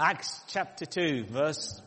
Acts chapter 2, verse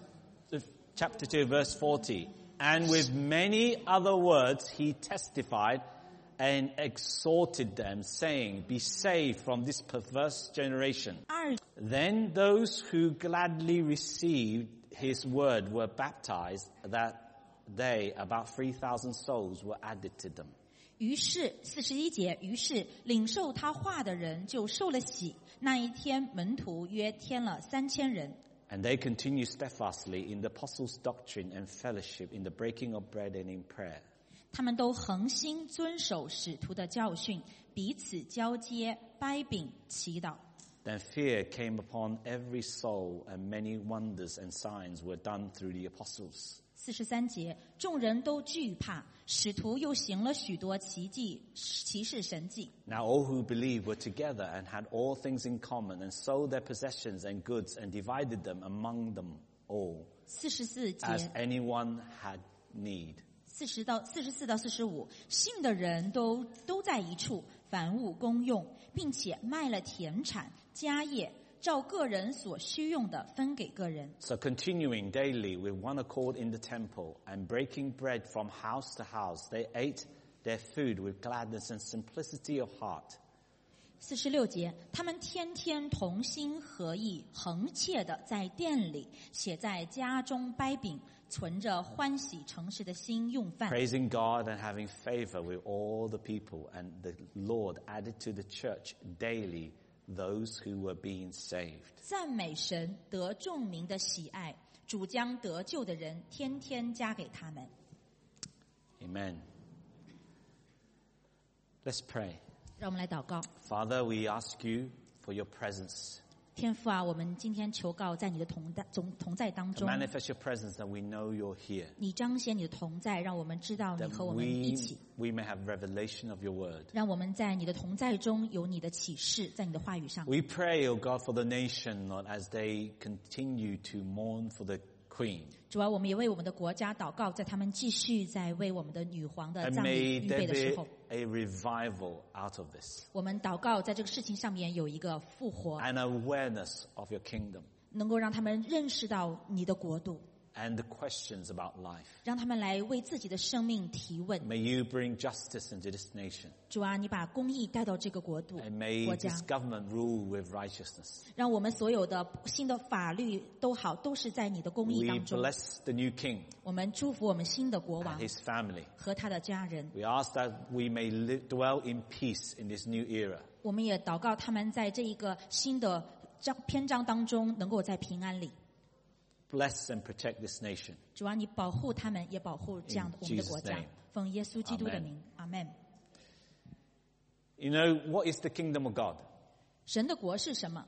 40. And with many other words he testified and exhorted them, saying, Be saved from this perverse generation. Then those who gladly received his word were baptized, that they, about 3,000 souls, were added to them. 于是41节，于是领受他话的人就受了洗。那一天，门徒约添了3000人。 And they continued steadfastly in the apostles' doctrine and fellowship, in the breaking of bread and in prayer. 他们都恒心遵守使徒的教训，彼此交接，掰饼，祈祷。 Then fear came upon every soul, and many wonders and signs were done through the apostles. 43节，众人都惧怕，使徒又行了许多奇迹、奇事神迹。 Now all who believed were together and had all things in common, and sold their possessions and goods, and divided them among them all, 44节 as anyone had need. 44到45，信的人都在一处，凡物公用，并且卖了田产、家业，照个人所需用的分给个人。 So continuing daily with one accord in the temple, and breaking bread from house to house, they ate their food with gladness and simplicity of heart. 46节，他们天天同心合意，恒切的在店里，且在家中掰饼，存着欢喜诚实的心用饭。 Praising God and having favor with all the people, and the Lord added to the church daily those who were being saved. 赞美神，得众民的喜爱，主将得救的人天天加给他们。 Amen. Let's pray. 让我们来祷告。 Father, we ask you for your presence. 天父啊，我们今天求告在你的同在当 To 中， manifest your presence, that we know you're here. 你彰显你的同在，让我们知道你 That 和我们一起， we may have revelation of your word. 让我们在你的同在中有你的启示，在你的话语上。 We pray, O God, for the nation, Lord, as they continue to mourn for the Queen. 主啊，我们也为我们的国家祷告，在他们继续在为我们的女皇的 And 葬礼 may 预备 there 的时 be 候， a revival out of this. 我们祷告在这个事情上面有一个复活， An awareness of your kingdom. 能够让他们认识到你的国度， And the questions about life. 让他们来为自己的生命提问。 May you bring justice into this nation. 主啊，你把公义带到这个国度 And may 国家， this government rule with righteousness. 让我们所有的新的法律都好，都是在你的公义 We 当中。 bless the new king 我们祝福我们新的国 and 王 his family. 和他的家人。 We ask that we may dwell in peace in this new era. 我们也祷告他们在这一个新的篇章当中，能够在平安里。 Bless and protect this nation. 主啊，你保护他们，也保护这样的 In 我们的国 Jesus' 家 name.。 奉耶稣基督的 Amen. 名，阿门。 You know, what is the kingdom of God? 神的国是什么？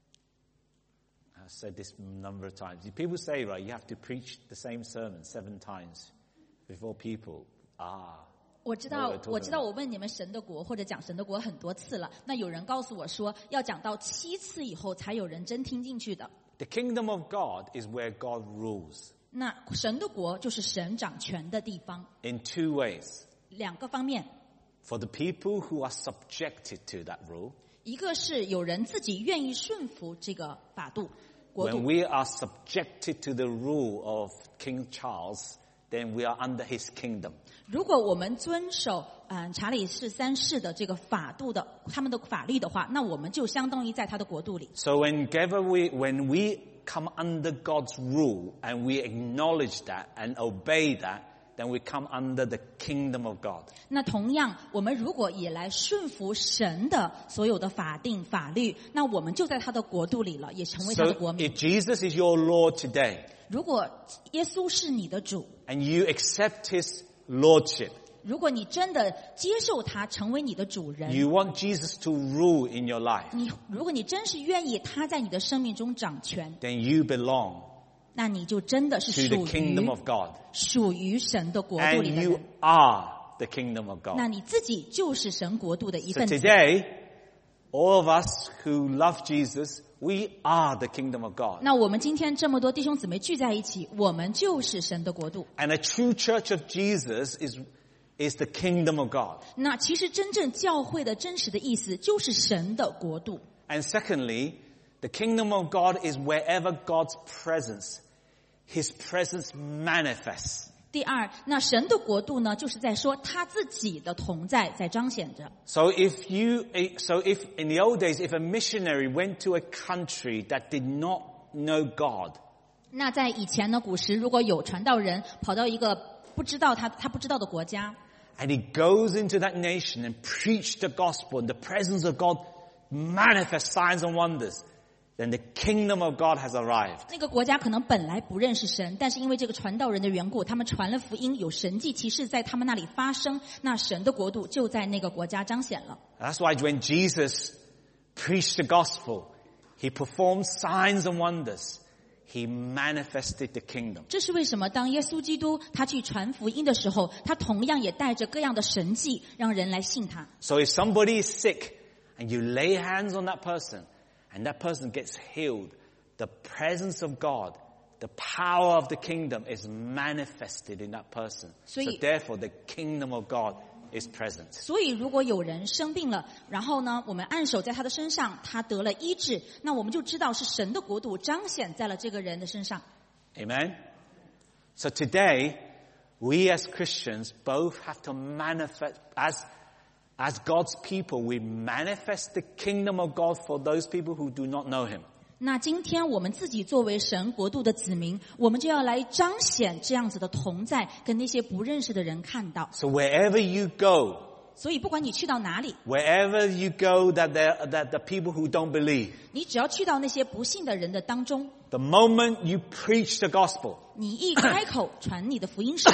I've said this a number of times. People say, right, you have to preach the same sermon 7 times before people. 我知道，我问你们神的国或者讲神的国很多次了。那有人告诉我说，要讲到7次以后才有人真听进去的。 The kingdom of God is where God rules 那神的国就是神掌权的地方， in 2 ways. 2个方面， For the people who are subjected to that rule, 一个是有人自己愿意顺服这个法度国 when 度。 we are subjected to the rule of King Charles, then we are under his kingdom. 如果我们遵守查理士3世的这个法度的他们的法律的话，那我们就相当于在他的国度里。 So when we come under God's rule and we acknowledge that and obey that, then we come under the kingdom of God. 那同样，我们如果也来顺服神的所有的法定法律，那我们就在他的国度里了，也成为他的 So 国民。 if Jesus is your Lord today 如果耶稣是你的主， and you accept his lordship, 如果你真的接受他成为你的主人， you want Jesus to rule in your life, 如果你真是愿意他在你的生命中掌权， then you belong 那你就真的是 to the kingdom of God. 属于神的国度 And 里的 you 人。 are the kingdom of 那 God. 你自己就是神国度的一 So 份子。 today, all of us who love Jesus, we are the kingdom of God. 那我们今天这么多弟兄姊妹聚在一起，我们就是神的国度。 And a true church of Jesus is the kingdom of God. 那其实真正教会的真实的意思就是神的国度。 And secondly, The kingdom of God is wherever God's presence, His presence manifests. 第二，那神的国度呢，就是在说他自己的同在在彰显着。 So if in the old days, if a missionary went to a country that did not know God, 那在以前呢，古时如果有传道人跑到一个不知道他不知道的国家， and he goes into that nation and preach the gospel, and the presence of God manifests signs and wonders, then the kingdom of God has arrived. 那个国家可能本来不认识神，但是因为这个传道人的缘故，他们传了福音，有神迹奇事在他们那里发生，那神的国度就在那个国家彰显了。 That's why when Jesus preached the gospel, He performed signs and wonders. He manifested the kingdom. 这是为什么当耶稣基督他去传福音的时候，他同样也带着各样的神迹让人来信他。 So if somebody is sick and you lay hands on that person and that person gets healed, the presence of God, the power of the kingdom is manifested in that person. So therefore the kingdom of God is present. 所以如果有人生病了，然后呢我们按手在他的身上，他得了医治，那我们就知道是神的国度彰显在了这个人的身上。 Amen? So today, we as Christians both have to manifest, as God's people, we manifest the kingdom of God for those people who do not know Him. 那今天我们自己作为神国度的子民，我们就要来彰显这样子的同在，跟那些不认识的人看到。 So wherever you go, 所以不管你去到哪里， wherever you go that the people who don't believe, 你只要去到那些不信的人的当中， the moment you preach the gospel, 你一开口传你的福音时，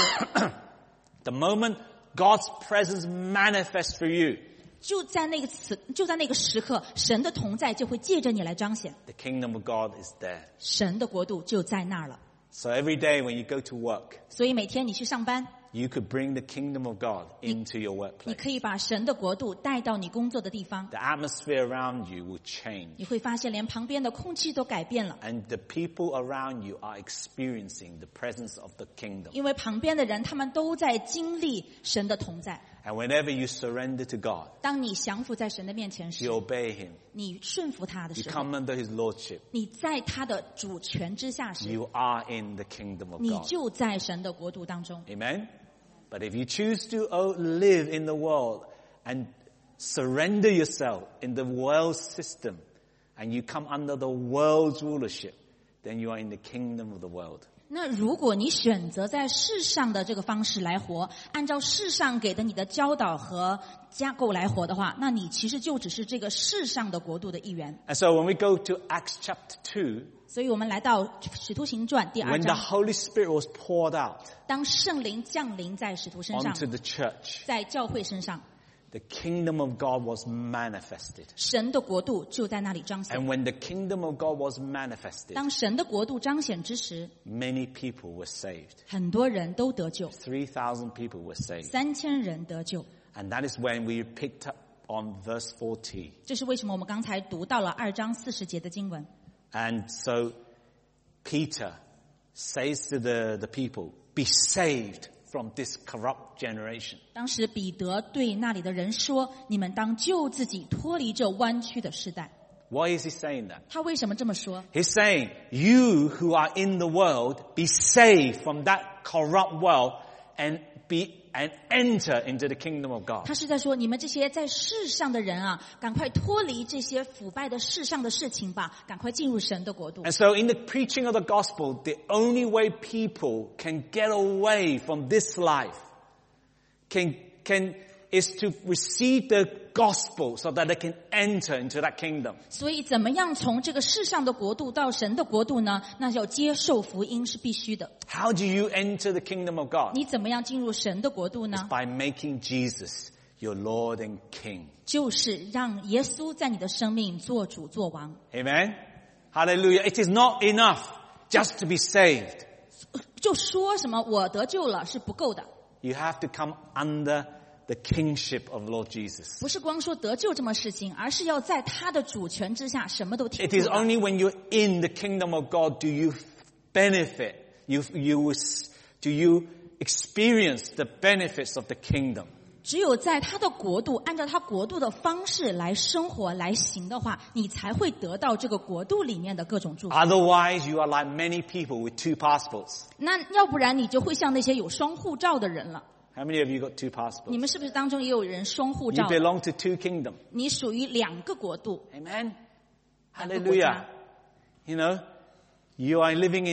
the moment God's presence manifests for you, 就在那个时刻，神的同在就会借着你来彰显， the kingdom of God is there. 神的国度就在那儿了。 So every day when you go to work, 所以每天你去上班， you could bring the kingdom of God into your 你 workplace. 可以把神的国度带到你工作的地方， The atmosphere around you will change. 你会发现连旁边的空气都改变了， And the people around you are experiencing the presence of the kingdom. 因为旁边的人他们都在经历神的同在。 And whenever you surrender to God, 当你降服在神的面前时， you obey Him, 你顺服他的 you 时候， come under His lordship, 你在他的主权之下时， you are in the kingdom of 你 God. 就在神的国度当中。 Amen? But if you choose to live in the world and surrender yourself in the world system, and you come under the world's rulership, then you are in the kingdom of the world. 那如果你选择在世上的这个方式来活，按照世上给的你的教导和架构来活的话，那你其实就只是这个世上的国度的一员。 And so when we go to Acts chapter 2, 所以我们来到使徒行传第2 when the 章， Holy Spirit was poured out 当圣灵降临在使徒身上， onto the church, 在教会身上， the kingdom of God was manifested. 神的国度就在那里彰显。 And when the kingdom of God was manifested, 当神的国度彰显之时， many people were saved. 很多人都得救， 3,000 people were saved. 3000人得救。 And that is when we picked up on verse 40. 这是为什么我们刚才读到了2章40节的经文。 And so Peter says to the people, be saved from this corrupt generation. 当时彼得对那里的人说：“你们当救自己，脱离这弯曲的世代。” Why is he saying that? 他为什么这么说？ He's saying, you who are in the world, be saved from that corrupt world and enter into the kingdom of God. 他是在说，你们这些在世上的人啊，赶快脱离这些腐败的世上的事情吧，赶快进入神的国度。 And so in the preaching of the gospel, the only way people can get away from this life is to receive the gospel so that they can enter into that kingdom. 所以怎么样从这个世上的国度到神的国度呢？那要接受福音是必须的。 How do you enter the kingdom of God? 你怎么样进入神的国度呢？ By making Jesus your Lord and King. 就是让耶稣在你的生命做主做王。 Amen? Hallelujah. It is not enough just to be saved. 就说什么我得救了是不够的， You have to come under the kingship of Lord Jesus. 不是光说得救这么事情，而是要在他的主权之下，什么都听 It 从 is 了。 only when you're in the kingdom of God do you benefit, do you experience the benefits of the kingdom. 只有在他的国度，按照他国度的方式来生活来行的话，你才会得到这个国度里面的各种祝福。 Otherwise, you are like many people with 2 passports. 那要不然你就会像那些有双护照的人了。 How many of you got 2 你 passports? 们是不是当中也有人双护 You 照？ belong to 2 kingdoms. 你属于2个国度。 Amen. 2个国家 Hallelujah. You know, you are living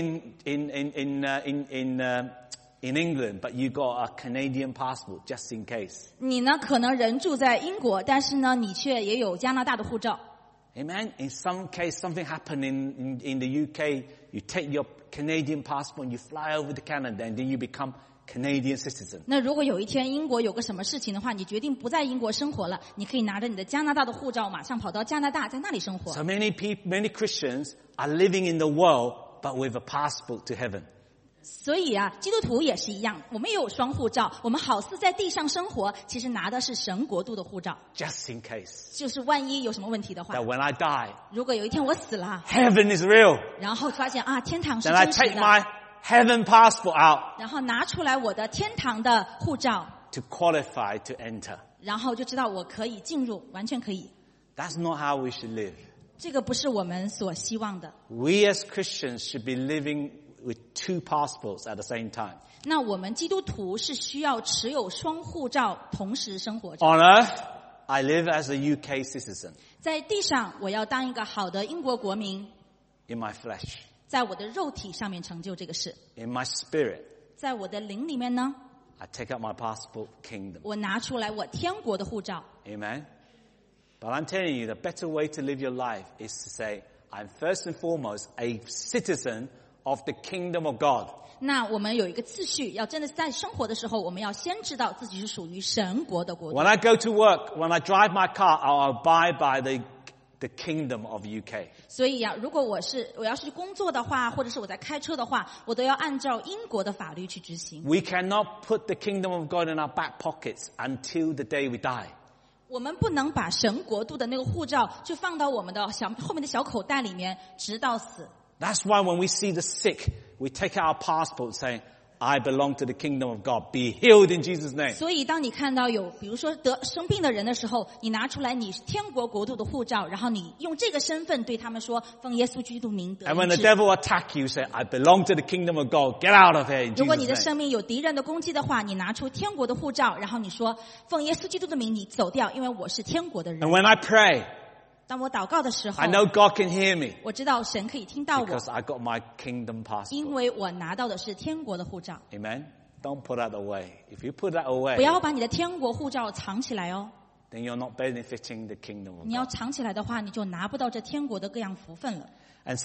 in England, but you got a Canadian passport just in case. 你呢，可能人住在英国，但是呢，你却也有加拿大的护照。 Amen. In some case, something happened in the UK. You take your Canadian passport and you fly over to Canada, and then you become Canadian citizen. 那如果有一天英国有个什么事情的话，你决定不在英国生活了，你可以拿着你的加拿大的护照，马上跑到加拿大，在那里生活。 So many Christians are living in the world, but with a passport to heaven. 所以啊，基督徒也是一样，我们也有双护照，我们好似在地上生活，其实拿的是神国度的护照， Just in case 就是万一有什么问题的话， that when I die, 如果有一天我死了， heaven is real. 然后发现啊，天堂是 Then I 真实 take 的， my heaven passport out 然后拿出来我的天堂的护照， to qualify to enter. 然后就知道我可以进入，完全可以。 That's not how we should live. 这个不是我们所希望的。 We as Christians should be living with 2 passports at the same time. 那我们基督徒是需要持有双护照，同时生活着。 On earth, I live as a UK citizen 在地上，我要当一个好的英国国民， in my flesh. 在我的肉体上面成就这个事。 In my spirit, 在我的灵里面呢， I take up my passport kingdom. 我拿出来我天国的护照。 Amen. But I'm telling you, the better way to live your life is to say, I'm first and foremost a citizen of the kingdom of God. 那我们有一个次序，要真的在生活的时候，我们要先知道自己是属于神国的国度。 When I go to work, when I drive my car, I'll abide by the kingdom of UK. 所以呀，如果我要是去工作的话，或者是我在开车的话，我都要按照英国的法律去执行。 We cannot put the kingdom of God in our back pockets until the day we die. 我们不能把神国度的那个护照就放到我们的后面的小口袋里面，直到死。 That's why when we see the sick, we take out our passport saying, I belong to the kingdom of God. Be healed in Jesus' name. 所以当你看到有比如说生病的人的时候，你拿出来你是天国国度的护照，然后你用这个身份对他们说，奉耶稣基督名得 And when the 医治。 devil attack you, say, I belong to the kingdom of God. Get out of here in 如果你 Jesus' 的 name. 生命有敌人的攻击的话，你拿出天国的护照，然后你说，奉耶稣基督的名你走掉，因为我是天国的人 And。when I pray, 当我祷告的时候 I，know God can hear me 我知道神可以听到我， because I got my kingdom 因 passport. 为我拿到的是天国的护照。 Amen. Don't put that away. If you put that away, 不要把你的天国护照藏起来哦， then you're not benefiting the kingdom of 你要 God. 藏起来的话，你就拿不到这天国的各样福分了。 And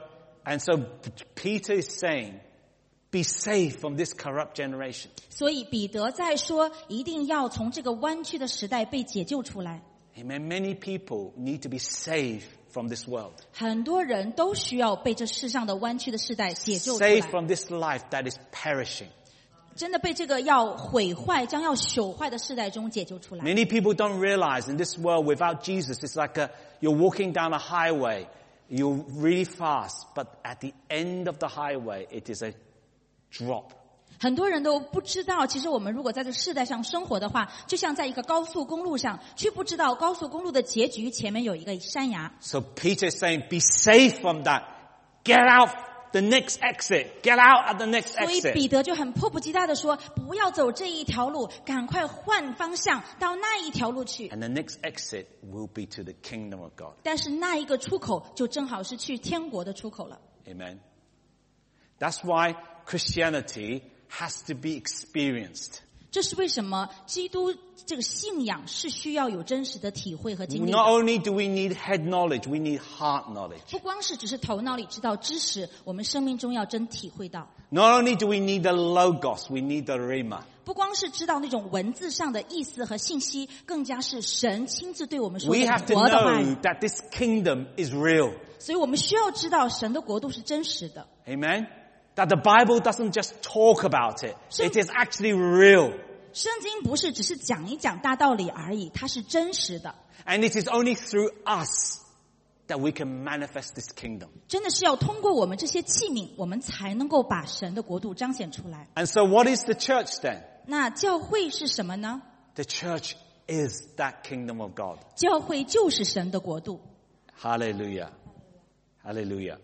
so Peter is saying, be safe from this corrupt generation. 所以彼得在说，一定要从这个弯曲的时代被解救出来。 Amen. Many people need to be saved from this world. 很多人都需要被这世上的弯曲的时代解救出 Saved 来， from this life that is perishing. 真的被这个要毁坏、将要朽坏的世代中解救出来。 Many people don't realize in this world without Jesus, it's like you're walking down a highway, you're really fast, but at the end of the highway, it is a drop. 很多人都不知道，其实我们如果在这世代上生活的话，就像在一个高速公路上，却不知道高速公路的结局前面有一个山崖。 So Peter is saying, be safe from that. Get out the next exit. Get out at the next 所以 exit. 彼得就很迫不及待地说，不要走这一条路，赶快换方向到那一条路去。 And the next exit will be to the kingdom of God. 但是那一个出口就正好是去天国的出口了。 Amen. That's why Christianity has to be experienced. 这是为什么基督这个信仰是需要有真实的体会和经历的。 Not only do we need head knowledge, we need heart knowledge. 不光是只是头脑里知道知识，我们生命中要真体会到。 Not only do we need the logos, we need the rhema. 不光是知道那种文字上的意思和信息，更加是神亲自对我们说 We 的 have to 活的话语。 know that this kingdom is real. 所以我们需要知道神的国度是真实的。 Amen. That the Bible doesn't just talk about it. It is actually real. 圣经不是只是讲一讲大道理而已，它是真实的。 And it is only through us that we can manifest this kingdom. 真的是要通过我们这些器皿，我们才能够把神的国度彰显出来。 And so what is the church then? 那教会是什么呢？ The church is that kingdom of God. 教会就是神的国度。 Hallelujah. Hallelujah.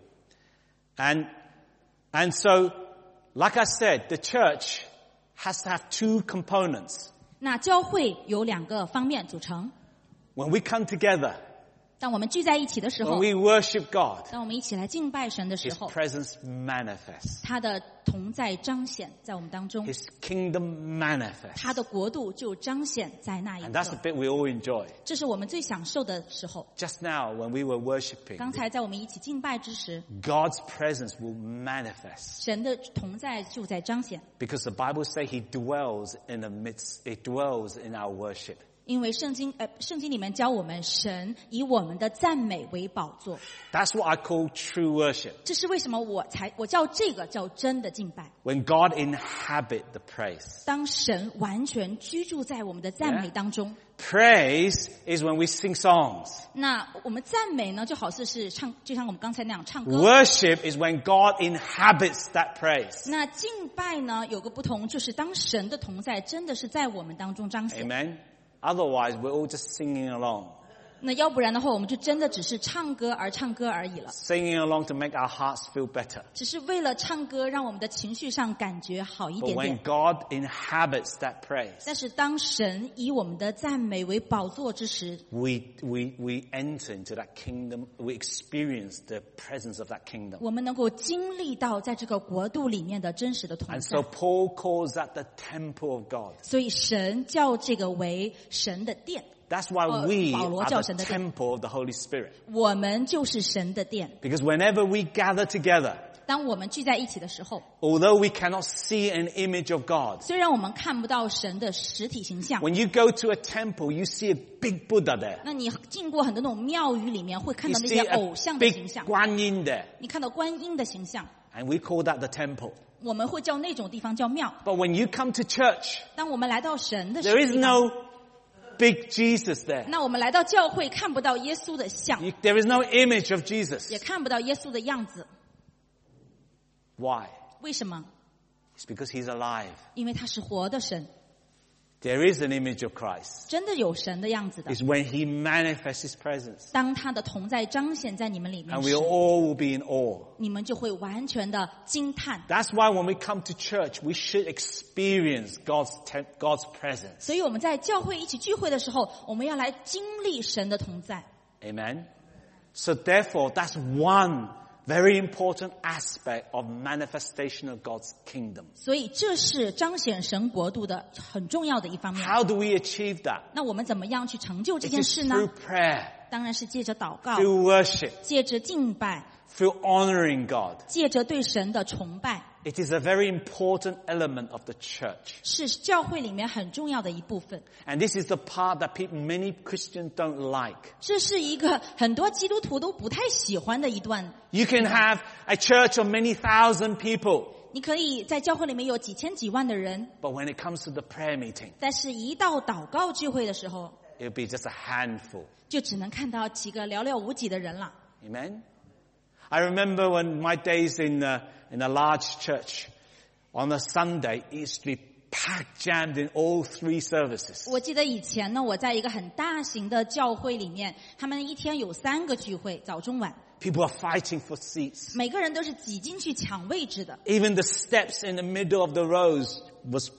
And so, like I said, the church has to have two components. 那教会有2个方面组成。 When we come together, 当我们聚在一起的时 when 候， we worship God, 当我们一起来敬拜神的时 His 候， presence manifests. 他的同在彰显在我们当中， His kingdom manifests. 他的国度就彰显在那一 And that's the 刻。 bit we all enjoy. 这是我们最享受的时候。 Just now, when we were worshiping, 刚才在我们一起敬拜之时， God's presence will manifest. 神的同在就在彰显。 Because the Bible says He dwells in the midst, it dwells in our worship. 因为圣经里面教我们，神以我们的赞美为宝座。 That's what I call true worship. 这是为什么我叫这个叫真的敬拜。 When God inhabits the praise. 当神完全居住在我们的赞美当中。 Praise is when we sing songs. 那我们赞美呢，就好似是唱，就像我们刚才那样唱歌。 Worship is when God inhabits that praise. 那敬拜呢，有个不同，就是当神的同在真的是在我们当中彰显。 Amen. Otherwise, we're all just singing along. 那要不然的话，我们就真的只是唱歌而已了。 Singing along to make our hearts feel better. 只是为了唱歌，让我们的情绪上感觉好一 But 点 when 点。 God inhabits that praise, 但是当神以我们的赞美为宝座之时， we enter into that kingdom, we experience the presence of that kingdom. 我们能够经历到在这个国度里面的真实的同 And 在 so。Paul calls that the temple of God. 所以神叫这个为神的殿， That's why we 保罗 are 叫 the 神的殿。 temple of the Holy Spirit. 我们就是神的殿。 Because whenever we gather together, 当我们聚在一起的时候， although we cannot see an image of God, 虽然我们看不到神的实体形象， when you go to a temple, you see a big Buddha there. 那你经过很多那种庙宇里面，会看 You 到那 see 些 a 偶像的形 big 象， Guan Yin there. 你看到观音的形象， And we call that the temple. 我们会叫那种地方叫庙。 But when you come to church, 当我们来到神的 there 实 is 地方， no big Jesus there. 那我们来到教会看不到耶稣的像， There is no image of Jesus. 也看不到耶稣的样子。 Why? 为什么？ It's because He's alive. 因为他是活的神， There is an image of Christ. 真的有神的样子的。 It's when He manifests His presence. 当他的同在彰显在你们里面 And 时 we，all will be in awe. 你们就会完全的惊叹。 That's why when we come to church, we should experience God's presence. 所以我们在教会一起聚会的时候，我们要来经历神的同在。 Amen? So therefore, that's one very important aspect of manifestation of God's kingdom. 所以这是彰显神国度的很重要的一方面。 How do we achieve that? 那我们怎么样去成就这 It 件 is 事呢？ through prayer, 当然是借着祷告， through worship, 借着敬拜， through honoring God. 借着对神的崇拜， It is a very important element of the church. 是教会里面很重要的一部分。 And this is the part that many Christians don't like. 这是一个很多基督徒都不太喜欢的一段。 You can have a church of many thousand people, 你可以在教会里面有几千几万的人， but when it comes to the prayer meeting, 但是一到祷告聚会的时候， it'll be just a handful. 就只能看到几个寥寥无几的人了。 Amen? I remember when my days in a large church, on a Sunday, it used to be packed, jammed in all 3 services. 我记得以前呢，我在一个很大型的教会里面，他们一天有3个聚会，早中晚， People are fighting for seats. 每个人都是挤进去抢位置的。 Even the steps in the middle of the rows was,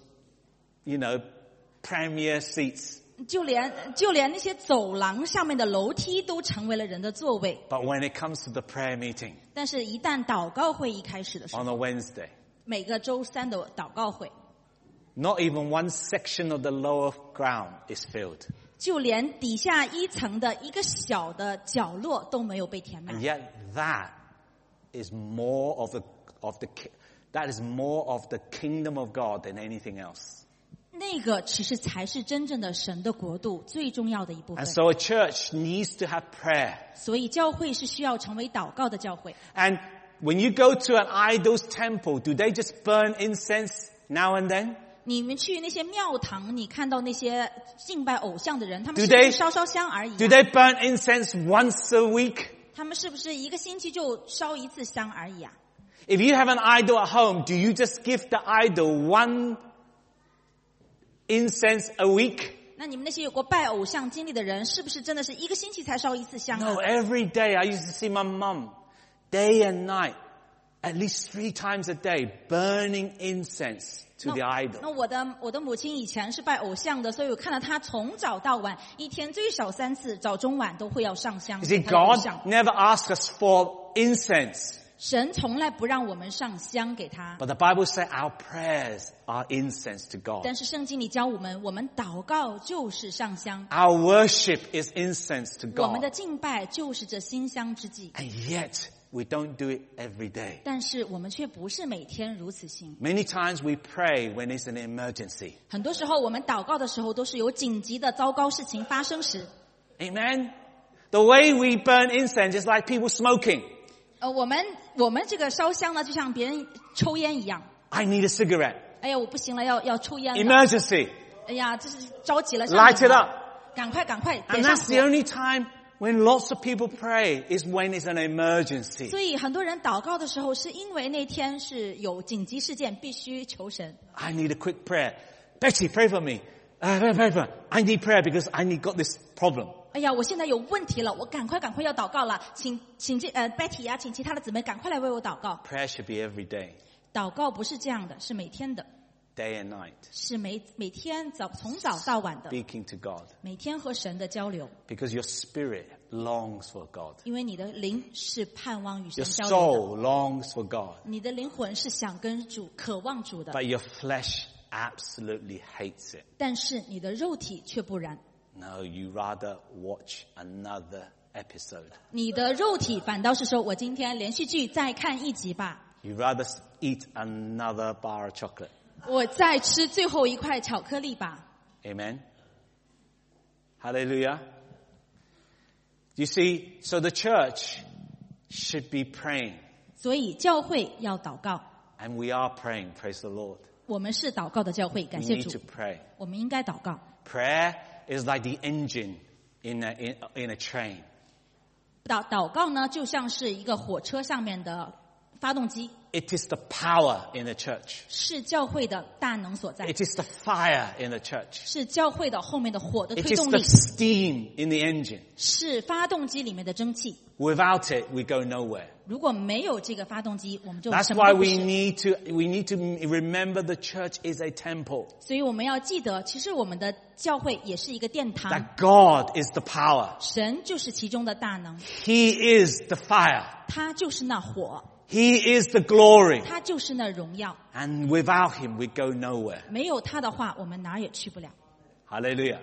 premier seats. 就连那些走廊上面的楼梯都成为了人的座位。 But when it comes to the prayer meeting 但是一旦祷告会一开始的时候， on a Wednesday, 每个周3的祷告会， not even one section of the lower ground is filled. 就连底下1层的一个小的角落都没有被填满。 And yet that is more of the kingdom of God than anything else. 那个其实才是真正的神的国度最重要的一部分 And。so a church needs to have prayer. 所以教会是需要成为祷告的教会。 And when you go to an idol's temple, do they just burn incense now and then? 你们去那些庙堂，你看到那些敬拜偶像的人，他们 Do 是不 they- 是烧香而已、 Do they burn incense once a week? 他们是不是1个星期就烧1次香而已啊？ If you have an idol at home, do you just give the idol one incense a week? 那你们那些有过拜偶像经历的人，是不是真的是一个星期才烧一次香啊？ No, every day I used to see my mum, day and night, at least 3 times a day, burning incense to the idol. 那我的母亲以前是拜偶像的，所以我看到她从早到晚，一天最少3次，早中晚都会要上香。 You see, 给她的偶 God 像 never asked us for incense. 神从来不让我们上香给他， But the Bible says our prayers are incense to God. 但是圣经里教我们祷告就是上香， Our worship is incense to 我们的 God. 敬拜就是这馨香之祭。 And yet, we don't do it every day. 但是我们却不是每天如此行。 Many times we pray when it's an emergency. 很多时候我们祷告的时候，都是有紧急的糟糕事情发生时。 Amen? The way we burn incense is like people smoking. 我们这个烧香呢，就像别人抽烟一样。 I need a cigarette. 哎呀，我不行了，要抽烟了。 Emergency. 哎呀，这是着急了， Light it up. 赶快 And 点上 that's the 火。 only time when lots of people pray is when it's an emergency. 所以很多人祷告的时候，是因为那天是有紧急事件，必须求神。 I need a quick prayer. Betty, pray for me. Pray for me. I need prayer because I got this problem. 哎呀，我现在有问题了，我赶快要祷告了，请Betty 呀，请其他的姊妹赶快来为我祷告。 Prayer should be every day, 祷告不是这样的，是每天的， day and night, 是每天从早到晚的， speaking to God. 每天和神的交流。 Because your spirit longs for God. 因为你的灵是盼望与神 Your 交流的， soul longs for God. 你的灵魂是想跟主、渴望主的， But your flesh absolutely hates it. 但是你的肉体却不然。 No, you rather watch another episode. 你的肉体反倒是说，我今天连续剧再看一集吧， You rather eat another bar of chocolate. 我再吃最后一块巧克力吧。 Amen. Hallelujah. You see, so the church should be praying. 所以教会要祷告， And we are praying, praise the Lord. 我们是祷告的教会， We 感谢 need 主 to，pray. 我们应该祷告。 Prayer is like the engine in a train. 祷告呢，就像是一个火车上面的发动机， It is the power in the church. 是教会的大能所在， It is the fire in the church. 是教会的后面的火的 It 推 is 动 the 力， steam in the engine. 是发动机里面的蒸汽。 Without it, we go nowhere. 如果没有这个发动机，我们就 That's 什么 why 都不 we 是。 need to remember the church is a temple. 所以我们要记得，其实我们的教会也是一个殿堂， That God is the power. 神就是其中的大能， He is the fire. 他就是那火， He is the glory. 他就是那荣耀。 And without him, we go nowhere. 没有他的话，我们哪儿也去不了。 Hallelujah.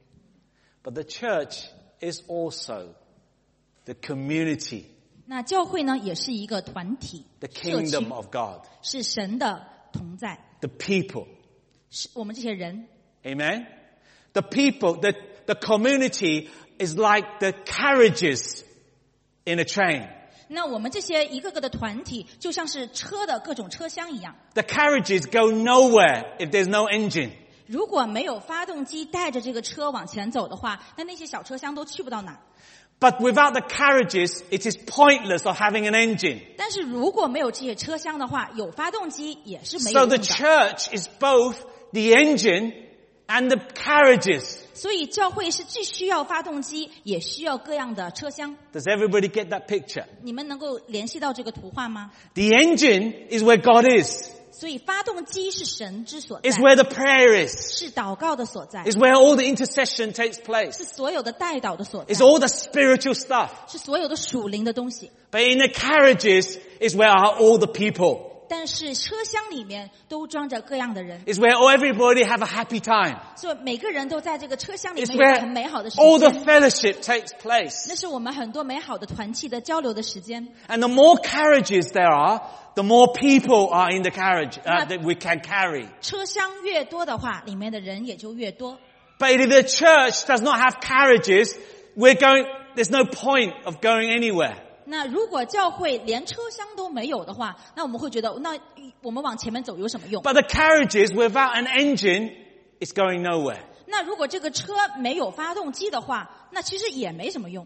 But the church is also the community, 那教会呢，也是一个团体， the 社区 kingdom of God, 是神的同在， the people. 是我们这些人。 Amen? The people, the community is like the carriages in a train. 那我们这些一个个的团体，就像是车的各种车厢一样。 The carriages go nowhere if there's no engine. 如果没有发动机带着这个车往前走的话，那些小车厢都去不到哪儿。 But without the carriages, it is pointless of having an engine. 但是如果没有这些车厢的话，有发动机也是没 So 有 the 用的。 church is both the engine and the carriages. 所以教会是既需要发动机，也需要各样的车厢。 Does everybody get that picture? 你们能够联系到这个图画吗？ The engine is where God is. 所以发动机是神之所在， It's where the prayer is. 是祷告的所在， It's where all the intercession takes place. 是所有的代祷的所在， It's all the spiritual stuff. 是所有的属灵的东西。 But in the carriages is where are all the people. 但是车厢里面都装着各样的人， It's where everybody have a happy time. 所以每个人都在这个车厢里 It's 面有 where 很美好的时 all the 间。 fellowship takes place. 那是我们很多美好的团契的交流的时间。 And the more carriages there are, the more people are in the carriage that we can carry. 车厢越多的话，里面的人也就越多。 But if the church does not have carriages, there's no point of going anywhere. 那如果教会连车厢都没有的话，那我们会觉得，那我们往前面走有什么用？ But the carriages without an engine is going nowhere. 那如果这个车没有发动机的话，那其实也没什么用。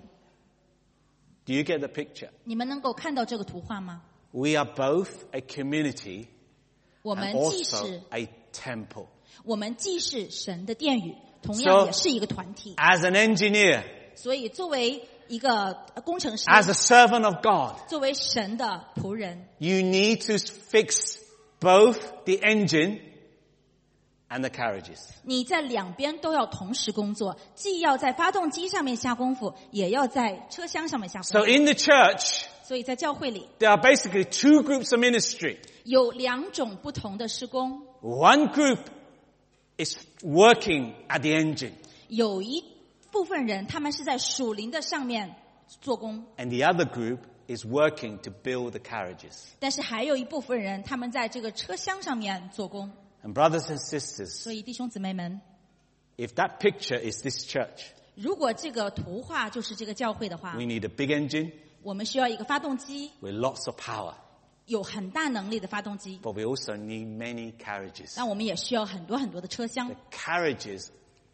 Do you get the picture? 你们能够看到这个图画吗？ We are both a community 我 and 们既 also 是 a temple. 我们既是神的殿宇， 同样也是一个团体。 As an engineer, 所以作为一个工程师， as a servant of God, 作为神的仆人， you need to fix both the engine and the carriages. 你在两边都要同时工作，既要在发动机上面下功夫，也要在车厢上面下功 So 夫。 in the church, 所以在教会里 there are basically two groups of ministry. 有两种不同的施工， One group is working at the engine, 有一部分人他们是在属灵的上面做工， and the other group is working to build the carriages. 但是还有一部分人他们在这个车厢上面做工。 And brothers and sisters, 所以弟兄姊妹们， if that picture is this church, 如果这个图画就是这个教会的话， we need a big engine 我们需要一个发动机， with lots of power, 有很大能力的发动机， but we also need many carriages. 但我们也需要很多很多的车厢 The。carriages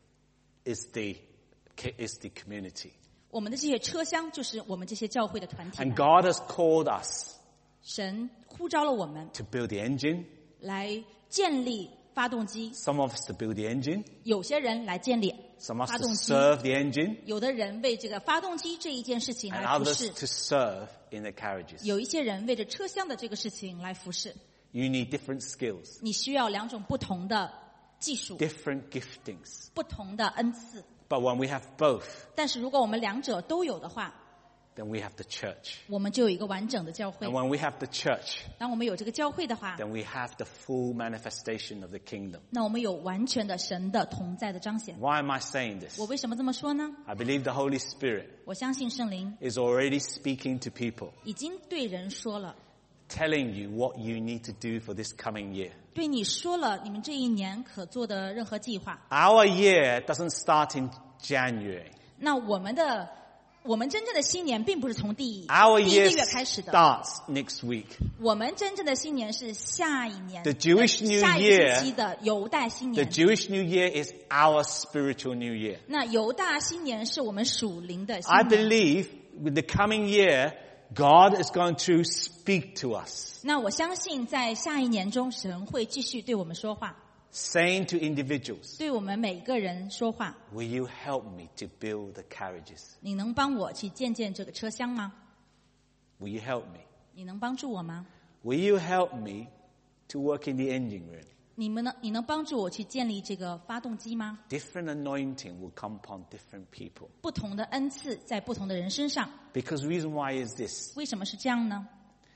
is the community. 我们的这些车厢就是我们这些教会的团体 And 们。 God has called us 神呼召了我们 to build the engine, 来建立发动机， some of us to build the engine, 有些人来建立 some of us 发 to 动机， serve the engine, 有的人为这个发动机这一件事情 and 来服 others 侍， to serve in the carriages. 有一些人为着车厢的这个事情来服侍。 You need different skills, 你需要两种不同的技术， different giftings. 不同的恩赐。 But when we have both, 但是如果我们两者都有的话， then we have the church. 我们就有一个完整的教会 And。when we have the church, 当我们有这个教会的话， then we have the full manifestation of the kingdom. 那我们有完全的神的同在的彰显。 Why am I saying this? 我为什么这么说呢？ I believe the Holy Spirit 我相信圣灵 is already speaking to people, 已经对人说了， telling you what you need to do for this coming year. 对你说了你们这一年可做的任何计划。 Our year doesn't start in January. 那我们真正的新年并不是从第一 Our 个 year 月开始的， starts next week. 我们真正的新年是下一年 The Jewish New 下一个 Year 星期的犹大新 The 年。 Jewish New Year is our spiritual New Year. 那犹大新年是我们属灵的新 I 年。 believe with the coming year, God is going to speak to us, 那我相信在下一年中，神会继续对我们说话， saying to individuals, 对我们每个人说话。 will you help me to build the carriages? 你能帮我去建这个车厢吗？ Will you help me? 你能帮助我吗？ Will you help me to work in the engine room? 你能帮助我去建立这个发动机吗？ Different anointing will come upon different people. 不同的恩赐在不同的人身上， Because the reason why is this. 为什么是这样呢？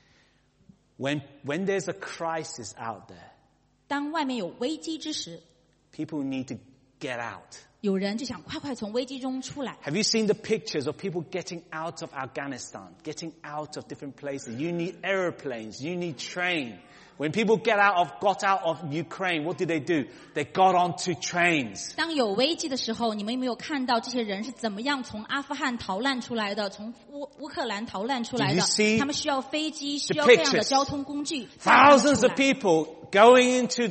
When there's a crisis out there, 当外面有危机之时， people need to get out. 有人就想快快从危机中出来。 Have you seen the pictures of people getting out of Afghanistan, getting out of different places? You need airplanes, you need train. When people got out of Ukraine, what did they do? They got onto trains. 当有危机的时候，你们有没有看到这些人是怎么样从阿富汗逃难出来的，从乌克兰逃难出来 Did 的 you see？ 他们需要飞机，需要各样的 pictures？ 交通工具。 Thousands of 出来 people going into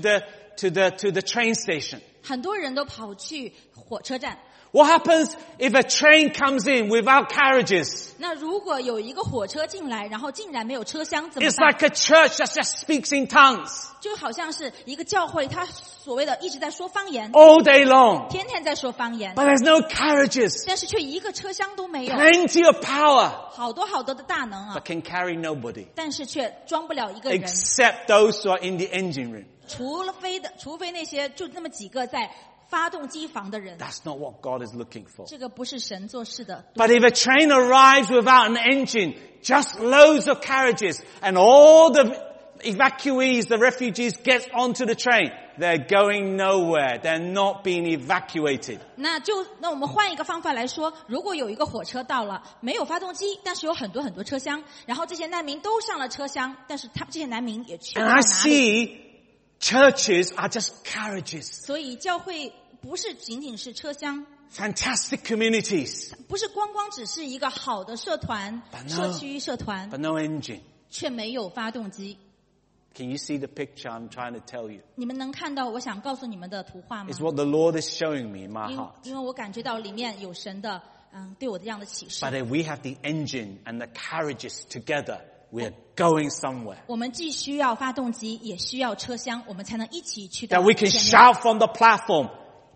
the train station. 很多人都跑去火车站。 What happens if a train comes in without carriages? 那如果有一个火车进来，然后竟然没有车厢，怎么 It's 办？ like a church that just speaks in tongues 就好像是一个教会，他所谓的一直在说方言， all day long. 天天在说方言， But there's no carriages. 但是却一个车厢都没有， Plenty of power, 好多好多的大能啊 but，can carry nobody. 但是却装不了一个人， Except those who are in the engine room. 除非那些就那么几个在发动机房的人， That's not what God is looking for. 这个不是神做事的。 But if a train arrives without an engine, just loads of carriages, and all the evacuees, the refugees get onto the train, they're going nowhere. They're not being evacuated. 那我们换一个方法来说，如果有一个火车到了，没有发动机，但是有很多很多车厢，然后这些难民都上了车厢，但是这些难民也去不 And 到 I 哪里。 see churches are just carriages. 所以教会不是仅仅是车厢， Fantastic communities, 不是光只是一个好的社团、 But no 社区社团， but no engine. 却没有发动机。 Can you see the picture I'm trying to tell you? 你们能看到我想告诉你们的图画吗 It's？what the Lord is showing me in my 因 heart. 因为我感觉到里面有神的对我这样的启示。 But if we have the engine and the carriages together, we are going somewhere. 我们既需要发动机，也需要车厢，我们才能一起去到 That we can 前面。 shout from the platform,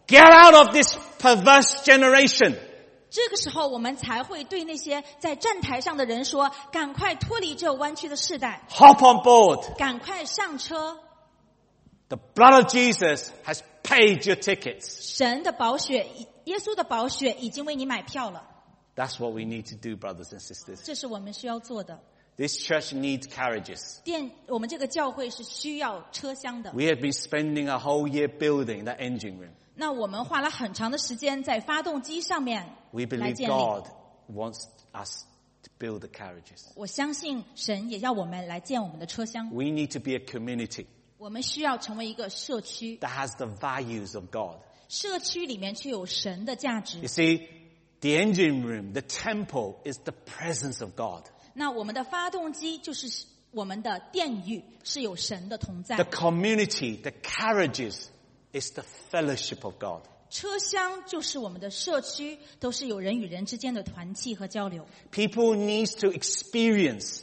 Get out of this perverse generation. 这个时候我们才会对那些在站台上的人说，赶快脱离这弯曲的世代， Hop on board. 赶快上车。 The blood of Jesus has paid your tickets. 神的宝血，耶稣的宝血已经为你买票了。 That's what we need to do, brothers and sisters. 这是我们需要做的。 This church needs carriages. 我们这个教会是需要车厢的。 We have been spending a whole year building that engine room. 那我们花了很长的时间在发动机上面 We 来 believe 建立。 God wants us to build the carriages. 我相信神也要我们来建我们的车厢。 We need to be a community 我们需要成为一个社区， that has the values of God. 社区里面却有神的价值 You。see, the engine room, the temple is the presence of God. 那我们的发动机就是我们的殿宇，是有神的同在 The。community, the carriages is the fellowship of God. 车厢就是我们的社区，都是有人与人之间的团契和交流。 People need to experience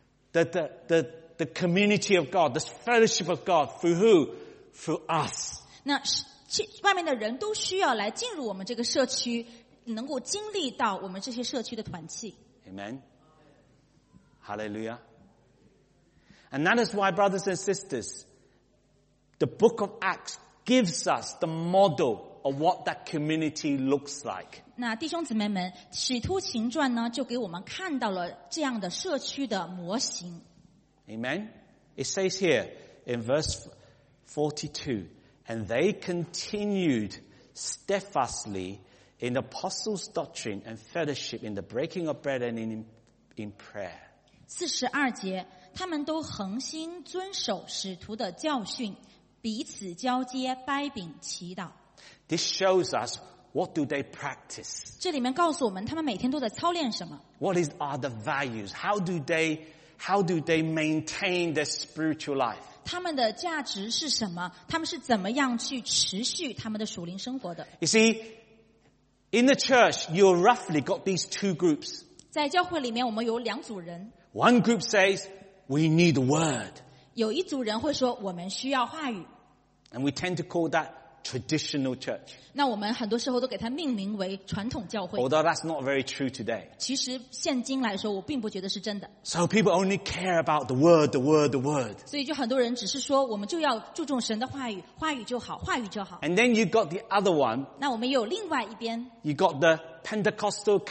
the community of God, the fellowship of God through who? Through us. 那外面的人都需要来进入我们这个社区，能够经历到我们这些社区的团契。 Amen. Hallelujah. And that is why, brothers and sisters, the book of Acts gives us the model of what that community looks like. 那弟兄姊妹们，使徒行传呢，就给我们看到了这样的社区的模型。 Amen. It says here in verse 42, and they continued steadfastly in the apostles' doctrine and fellowship, in the breaking of bread and in prayer. 42节，他们都恒心遵守使徒的教训，彼此交接，掰饼祈祷。 This shows us what do they practice. 这里面告诉我们，他们每天都在操练什么？ What are the values? How do they maintain their spiritual life? 他们的价值是什么？他们是怎么样去持续他们的属灵生活的？ You see, in the church, you roughly got these two groups. 在教会里面，我们有两组人， One group says, we need a word. 有一组人会说我们需要话语， And we tend to call that traditional church. 那我们很多时候都给它命名为传统教会。 Although that's not very true today. 其实现今来说，我并不觉得是真的。 So people only care about the word, the word, the word. 所以就很多人只是说，我们就要注重神的话语，话语就好，话语就好。 And then you got the other one. 那我们也有另外一边， You got the Pentecostal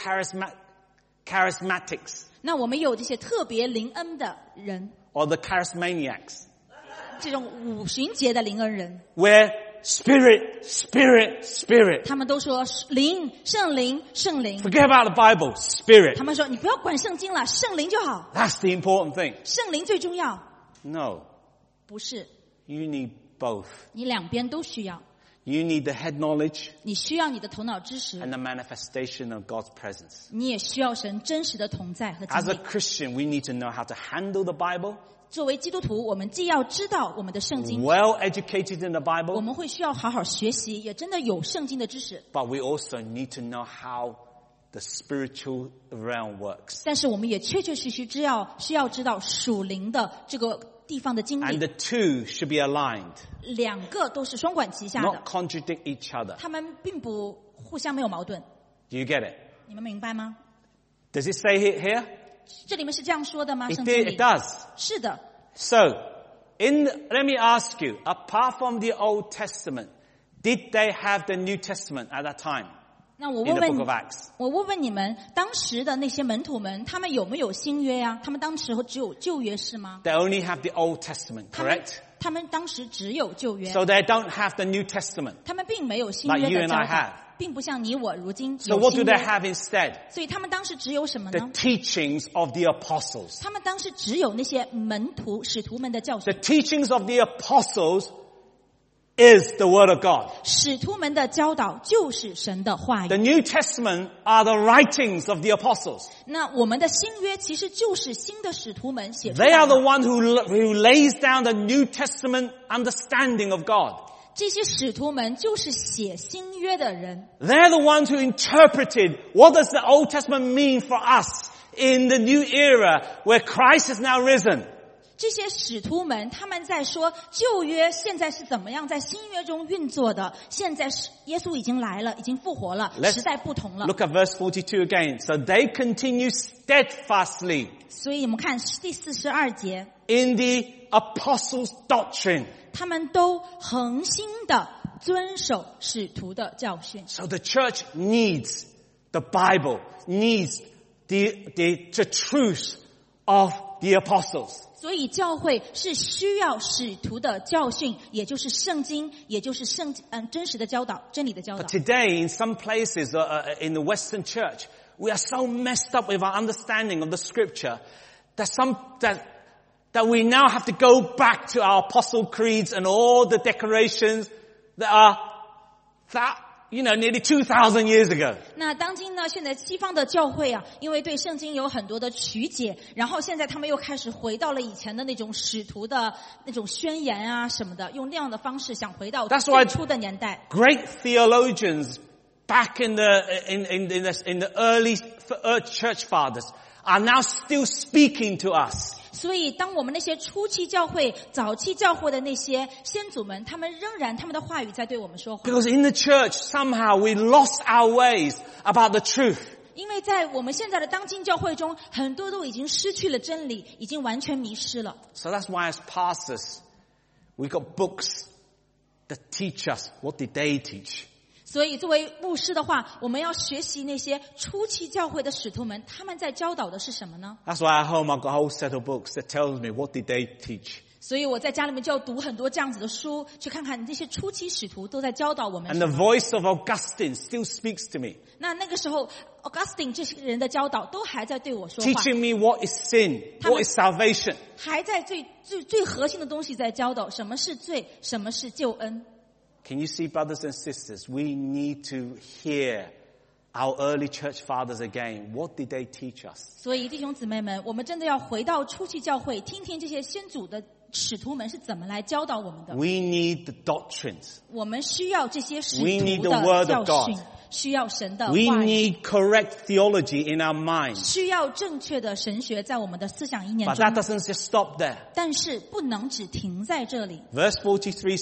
charismatics 那我们有这些特别灵恩的人， or the charismaniacs. 这种五旬节的灵恩人， Where spirit, spirit, spirit. 他们都说灵、圣灵、圣灵。 Forget about the Bible, spirit. 他们说你不要管圣经了，圣灵就好， That's the important thing. 圣灵最重要。 No, 不是， you need both. 你两边都需要。 You need the head knowledge 你需要你的头脑知识， and the manifestation of God's presence. 你也需要神真实的同在和 As 经 a 历。 Christian, we need to know how to handle the Bible, 作为基督徒，我们既要知道我们的圣经， well educated in the 我 Bible, 们会需要好好学习，也真的有圣经的知识。 but we also need to know how the spiritual realm works. 但是我们也确确实实需要知道属灵的这个地方的经 And 历， the two should be aligned, 两个都是双管齐下的 not，contradict each other. 他们并不互相没有矛盾。 Do you get it? 你们明白吗？ Does it say it here? 这里面是这样说的吗？ It 圣经 did, 里 it does. 是的。 So, let me ask you, apart from the Old Testament, did they have the New Testament at that time 那我 in 问 the 问 book of Acts? 我问问你们，当时的那些门徒们，他们有没有新约呀？他们当时只有旧约是吗？ They only have the Old Testament, 他们当时只有旧约， correct? So they don't have the New Testament. 他们并没有新 Like 约 you 的 and 教 I 导 have.， 并不像你我如今 So 有 what do 新 they 约。 have instead? 所以他们当时只有什么 The 呢？ teachings of the apostles. 他们当时只有那些门徒、使徒们的教 The 训。 teachings of the apostles is the word of God. 使徒们的教导就是神的话 The 语。 New Testament are the writings of the apostles. 那我们的新约其实就是新的使徒们写出 They 来 are the 的。 one who lays down the New Testament understanding of God. 这些使徒们就是写新约的人， They're the ones who interpreted what does the Old Testament mean for us in the new era where Christ is now risen. 这些使徒们他们在说旧约现在是怎么样在新约中运作的，现在是耶稣已经来了，已经复活了，时代不同了。 Look at verse 42 again. So they continue steadfastly 所以我们看第42节， in the apostles' doctrine. 他们都恒心的遵守使徒的教训。 So the church needs the Bible, needs the truth of the apostles. 所以教会是需要使徒的教训，也就是圣经，也就是真实的教导，真理的教导。 But today, in some places in the Western church, we are so messed up with our understanding of the scripture that we now have to go back to our apostle creeds and all the declarations that are nearly 2,000 years ago. 那当今呢，现在西方的教会啊，因为对圣经有很多的曲解，然后现在他们又开始回到了以前的那种使徒的那种宣言啊什么的，用那样的方式想回到最初的年代。 Great theologians back in the early church fathers are now still speaking to us. 所以当我们那些初期教会、早期教会的那些先祖们，他们仍然他们的话语在对我们说话。 Because in the church, somehow we lost our ways about the truth. 因为在我们现在的当今教会中，很多都已经失去了真理，已经完全迷失了。 So that's why as pastors, we got books that teach us what did they teach. 所以作为牧师的话，我们要学习那些初期教会的使徒们，他们在教导的是什么呢？ That's why at home I've got a whole set of books that tells me what did they teach. 所以我在家里面就要读很多这样子的书，去看看这些初期使徒都在教导我们 And 什 the 么。 voice of Augustine still speaks to me, 那个时候 Augustine 这些人的教导都还在对我说话， teaching me what is sin, what is salvation. 还在最核心的东西在教导什么是罪，什么是救恩。 Can you see, brothers and sisters, we need to hear our early church fathers again. What did they teach us? 所以弟兄姊妹们，我们真的要回到初期教会，听听这些先祖的使徒们是怎么来教导我们的。 We need the doctrines. 我们需要这些使 We need 徒 the 的 word 教 of 训 God.， 需要神的话 We 语， need correct theology in our minds. 需要正确的神学在我们的思想意念 But 中。 that doesn't just stop there. 但是不能只停在这里。 Verse 43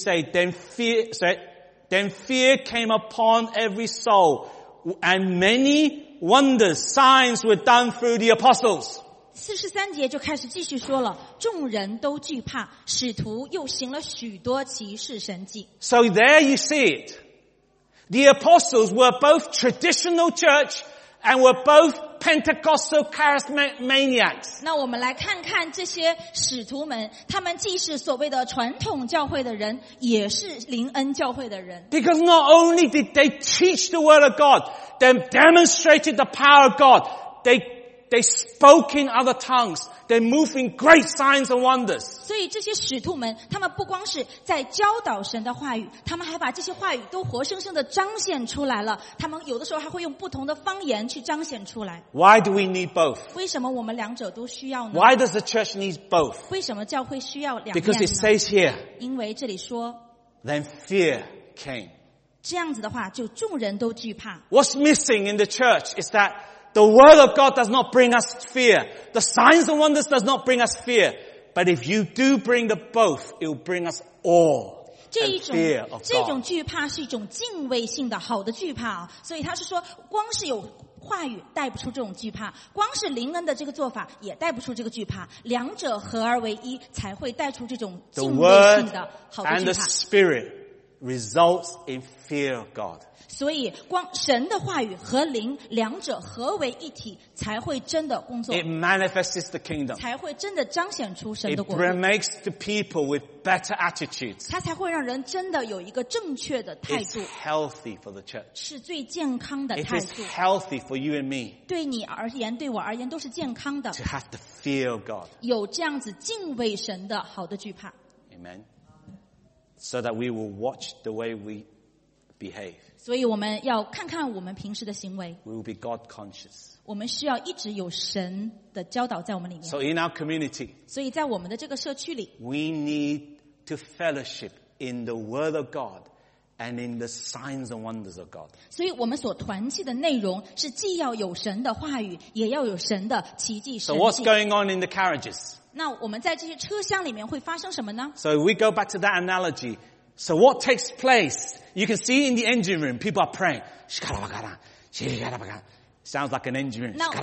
Then fear came upon every soul, and many wonders, signs were done through the apostles. 43节就开始继续说了，众人都惧怕，使徒又行了许多奇事神迹。 So there you see it. The apostles were both traditional church and were both Pentecostal charismaniacs. 那我们来看看这些使徒们，他们既是所谓的传统教会的人，也是灵恩教会的人。 Because not only did they teach the word of God, they demonstrated the power of God, they spoke in other tongues, they moved in great signs and wonders. 所以这些使徒们，他们不光是在教导神的话语，他们还把这些话语都活生生的彰显出来了。他们有的时候还会用不同的方言去彰显出来。 Why do we need both? 为什么我们两者都需要呢？ Why does the church need both? 为什么教会需要两 Because 样 it 呢？ says here, 因为这里说， then fear came. 这样子的话，就众人都惧怕。 What's missing in the church is that the word of God does not bring us fear. The signs and wonders does not bring us fear. But if you do bring the both, it will bring us awe 这 and 一种 fear of 这种 God. 惧怕是一种敬畏性的好的惧怕啊，所以他是说，光是有话语带不出这种惧怕，光是灵恩的这个做法也带不出这个惧怕，两者合而为一才会带出这种 The 敬畏 word 性的好的 and 惧 the 怕。 spirit results in fear of God. 所以光神的话语和灵两者合为一体，才会真的工作， It manifests the kingdom. 才会真的彰显出神 It 的国度， makes the people with better attitudes. 它才会让人真的有一个正确的态 It's 度， healthy for the church. 是最健康的 It 态 is 度。 healthy for you and me 对你而言，对我而言都是健康的， to have the fear of God. 有这样子敬畏神的好的惧怕， Amen. So that we will watch the way we behave. 所以我们要看看我们平时的行为， We will be God conscious. 我们需要一直有神的教导在我们里面。 So in our community, 所以在我们的这个社区里， we need to fellowship in the Word of God and in the signs and wonders of God. 所以我们所团契的内容是既要有神的话语，也要有神的奇迹 So 神 what's 迹。 going on in the carriages? 那我们在这些车厢里面会发生什么呢？ So we go back to that analogy. So what takes place? You can see in the engine room, people are praying. Sounds like an engine room. Now-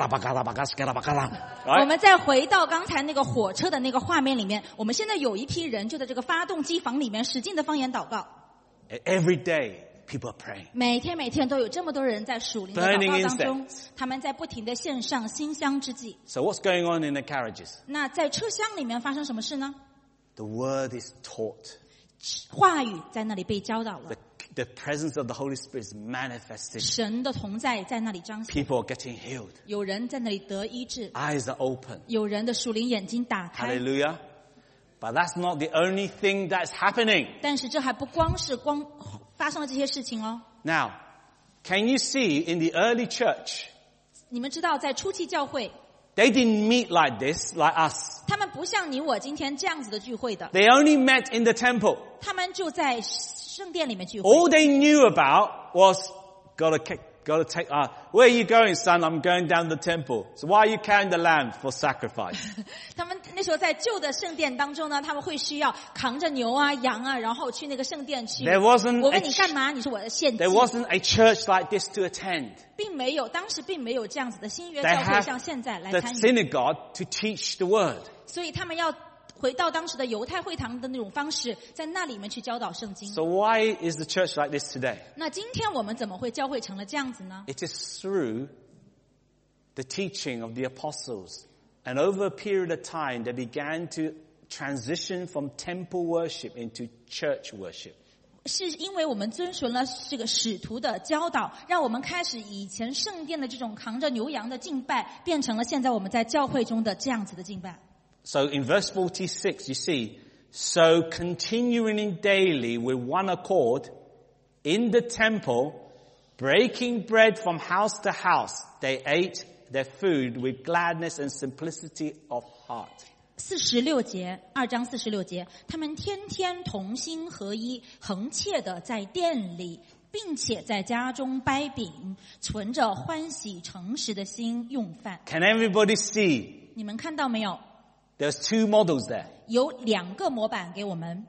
Right? 我们再回到刚才那个火车的那个画面里面，我们现在有一批人就在这个发动机房里面使劲的方言祷告。 Every day, people are praying. 每天都有这么多人在属灵的祷 Burning 告当中 incense， 他们在不停的献上馨香之祭。 So what's going on in the carriages? 那在车厢里面发生什么事呢？ The word is taught. 话语在那里被教导了， The presence of the Holy Spirit is manifested. 神的同在在那里彰显， People are getting healed. 有人在那里得医治， Eyes are open. 有人的属灵眼睛打开。 Hallelujah. But that's not the only thing that's happening. 但是这还不光是发生了这些事情哦。 Now, can you see in the early church, 你们知道，在初期教会， they didn't meet like this, like us. 他们不像你我今天这样子的聚会的， They only met in the temple. 他们就在圣殿里面聚会。 All they knew about was, gotta take, where are you going, son? I'm going down the temple. So why are you carrying the lamb for sacrifice? 他们那时候在旧的圣殿当中呢，他们会需要扛着牛啊、羊啊，然后去那个圣殿去。 There wasn't 我问你干嘛？你说我的献祭。 There wasn't a church like this to attend. 并没有，当时并没有这样子的新约 They 教会 have 像现在来 the 参与， synagogue to teach the word. 所以他们要回到当时的犹太会堂的那种方式，在那里面去教导圣经。 So why is the church like this today? 那今天我们怎么会教会成了这样子呢？ It is through the teaching of the apostles. And over a period of time, they began to transition from temple worship into church worship. 是因为我们遵循了这个使徒的教导，让我们开始以前圣殿的这种扛着牛羊的敬拜，变成了现在我们在教会中的这样子的敬拜。 So in verse 46, you see, so continuing daily with one accord in the temple, breaking bread from house to house, they ate their food with gladness and simplicity of heart. 46节，2章46节，他们天天同心合一，恒切的在店里，并且在家中掰饼，存着欢喜诚实的心用饭。 Can everybody see? 你们看到没有？ There's two models there. 有2个模板给我们。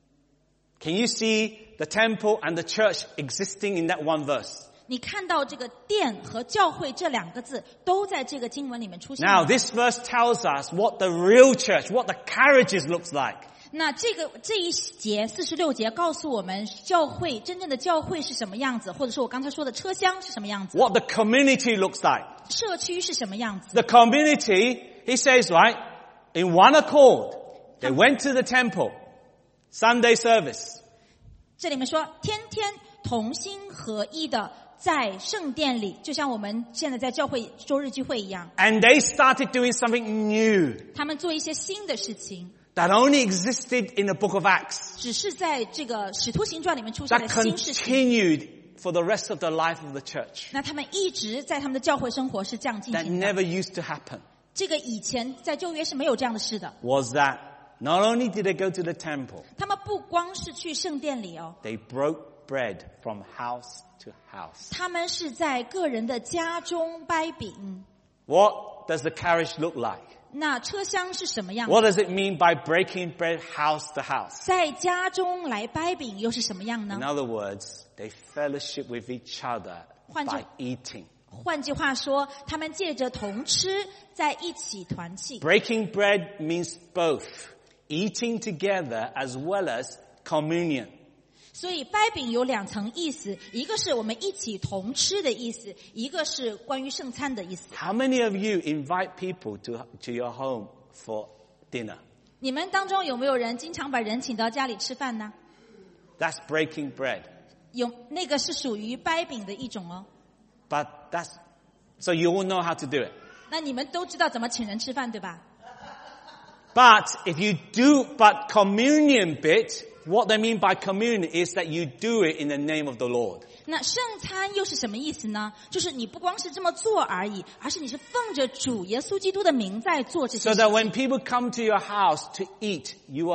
Can you see the temple and the church existing in that one verse? 你看到这个殿和教会这2个字都在这个经文里面出现。 Now, this verse tells us what the real church, what the carriages looks like. 那这一节46节告诉我们，教会真正的教会是什么样子，或者说我刚才说的车厢是什么样子， What the community looks like. 社区是什么样子。 The community, he says, right, in one accord, they went to the temple, Sunday service. 这里面说天天同心合一的在圣殿里，就像我们现在在教会周日聚会一样， And they started doing something new 他们做一些新的事情， that only existed in the book of Acts, 只是在这个使徒行传里面出现 that 的新事情。 continued for the rest of the life of the church, 那他们一直在他们的教会生活是这样进 that 行的。 never used to happen, 这个以前在旧约是没有这样的事的。 was that not only did they go to the temple, 他们不光是去圣殿里哦， they broke bread from house to house. 他们是在个人的家中掰饼。 What does the carriage look like? 那车厢是什么样 What 的？ does it mean by breaking bread house to house? 在家中来掰饼又是什么样呢 In？ other words, they fellowship with each other 换句- by eating. 换句话说，他们借着同吃在一起团契。 Breaking bread means both eating together as well as communion. 所以掰饼有2层意思，一个是我们一起同吃的意思，一个是关于圣餐的意思。 How many of you invite people to your home for dinner? 你们当中有没有人经常把人请到家里吃饭呢？ That's breaking bread. 有，那个是属于掰饼的一种哦。 But so you all know how to do it. 那你们都知道怎么请人吃饭，对吧？ But but communion bit, what they mean by communion is that you do it in the name of the Lord. 那圣餐又是什么意思呢？就是你不光是这么做而已，而是你是奉着主耶稣基督的名在做这些 So 事 that 情。 when people come to your house to eat, you are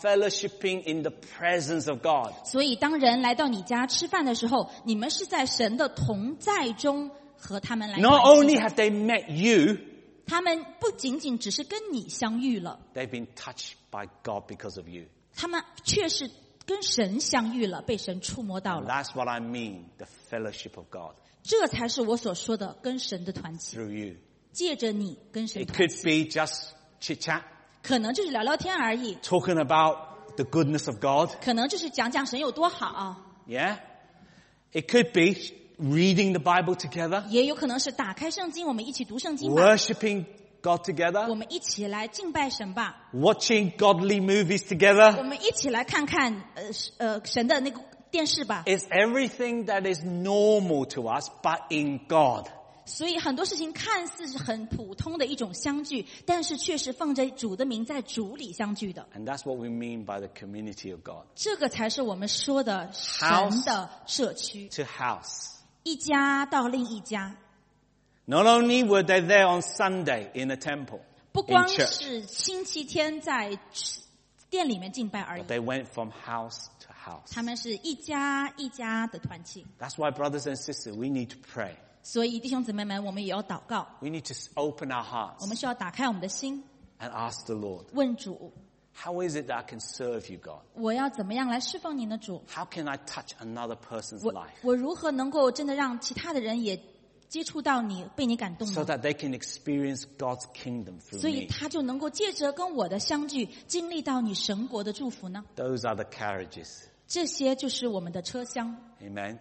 fellowshipping in the presence of God. 所以当人来到你家吃饭的时候，你们是在神的同在中和他们来团 Not 聚 only have they met you, 他们不仅仅只是跟你相遇了， they've been touched by God because of you. 他们却是跟神相遇了，被神触摸到 And 了。 that's what I mean, the fellowship of God 这才是我所说的跟神的团契， through you. 借着你跟神 It 团 could 契， be just chit-chat, 可能就是聊聊天而已， talking about the goodness of God. 可能就是讲讲神有多好， Yeah? It could be reading the Bible together, 也有可能是打开圣经，我们一起读圣经吧， worshiping God 我 together, 们一起来敬拜神吧， watching godly movies 我 together. 们一起来看看神的那个电视吧。 It's everything that is normal to us, but in God. 所以很多事情看似是很普通的一种相聚，但是却是奉着主的名在主里相聚的。 And that's what we mean by the community of God. 这个才是我们说的神的社区， To house. 一家到另一家。 Not only were they there on Sunday in a temple, 不 in 光 church, 是星期天在店里面敬拜而已 but，they went from house to house. 他们是一家一家的团契。 That's why, brothers and sisters, we need to pray. 所以弟兄姊妹们，我们也要祷告， We need to open our 我们 hearts 需要打开我们的心， and ask the Lord, 问主， how is it that I can serve you, God? 我要怎么样来侍奉您的主？ How can I touch another person's 我 life 我如何能够真的让其他的人也接触到你，被你感动 so 呢？ that they can experience God's kingdom through 所以 me? 他就能够借着跟我的相聚，经历到你神国的祝福呢？ Those are the carriages. 这些就是我们的车厢。 Amen.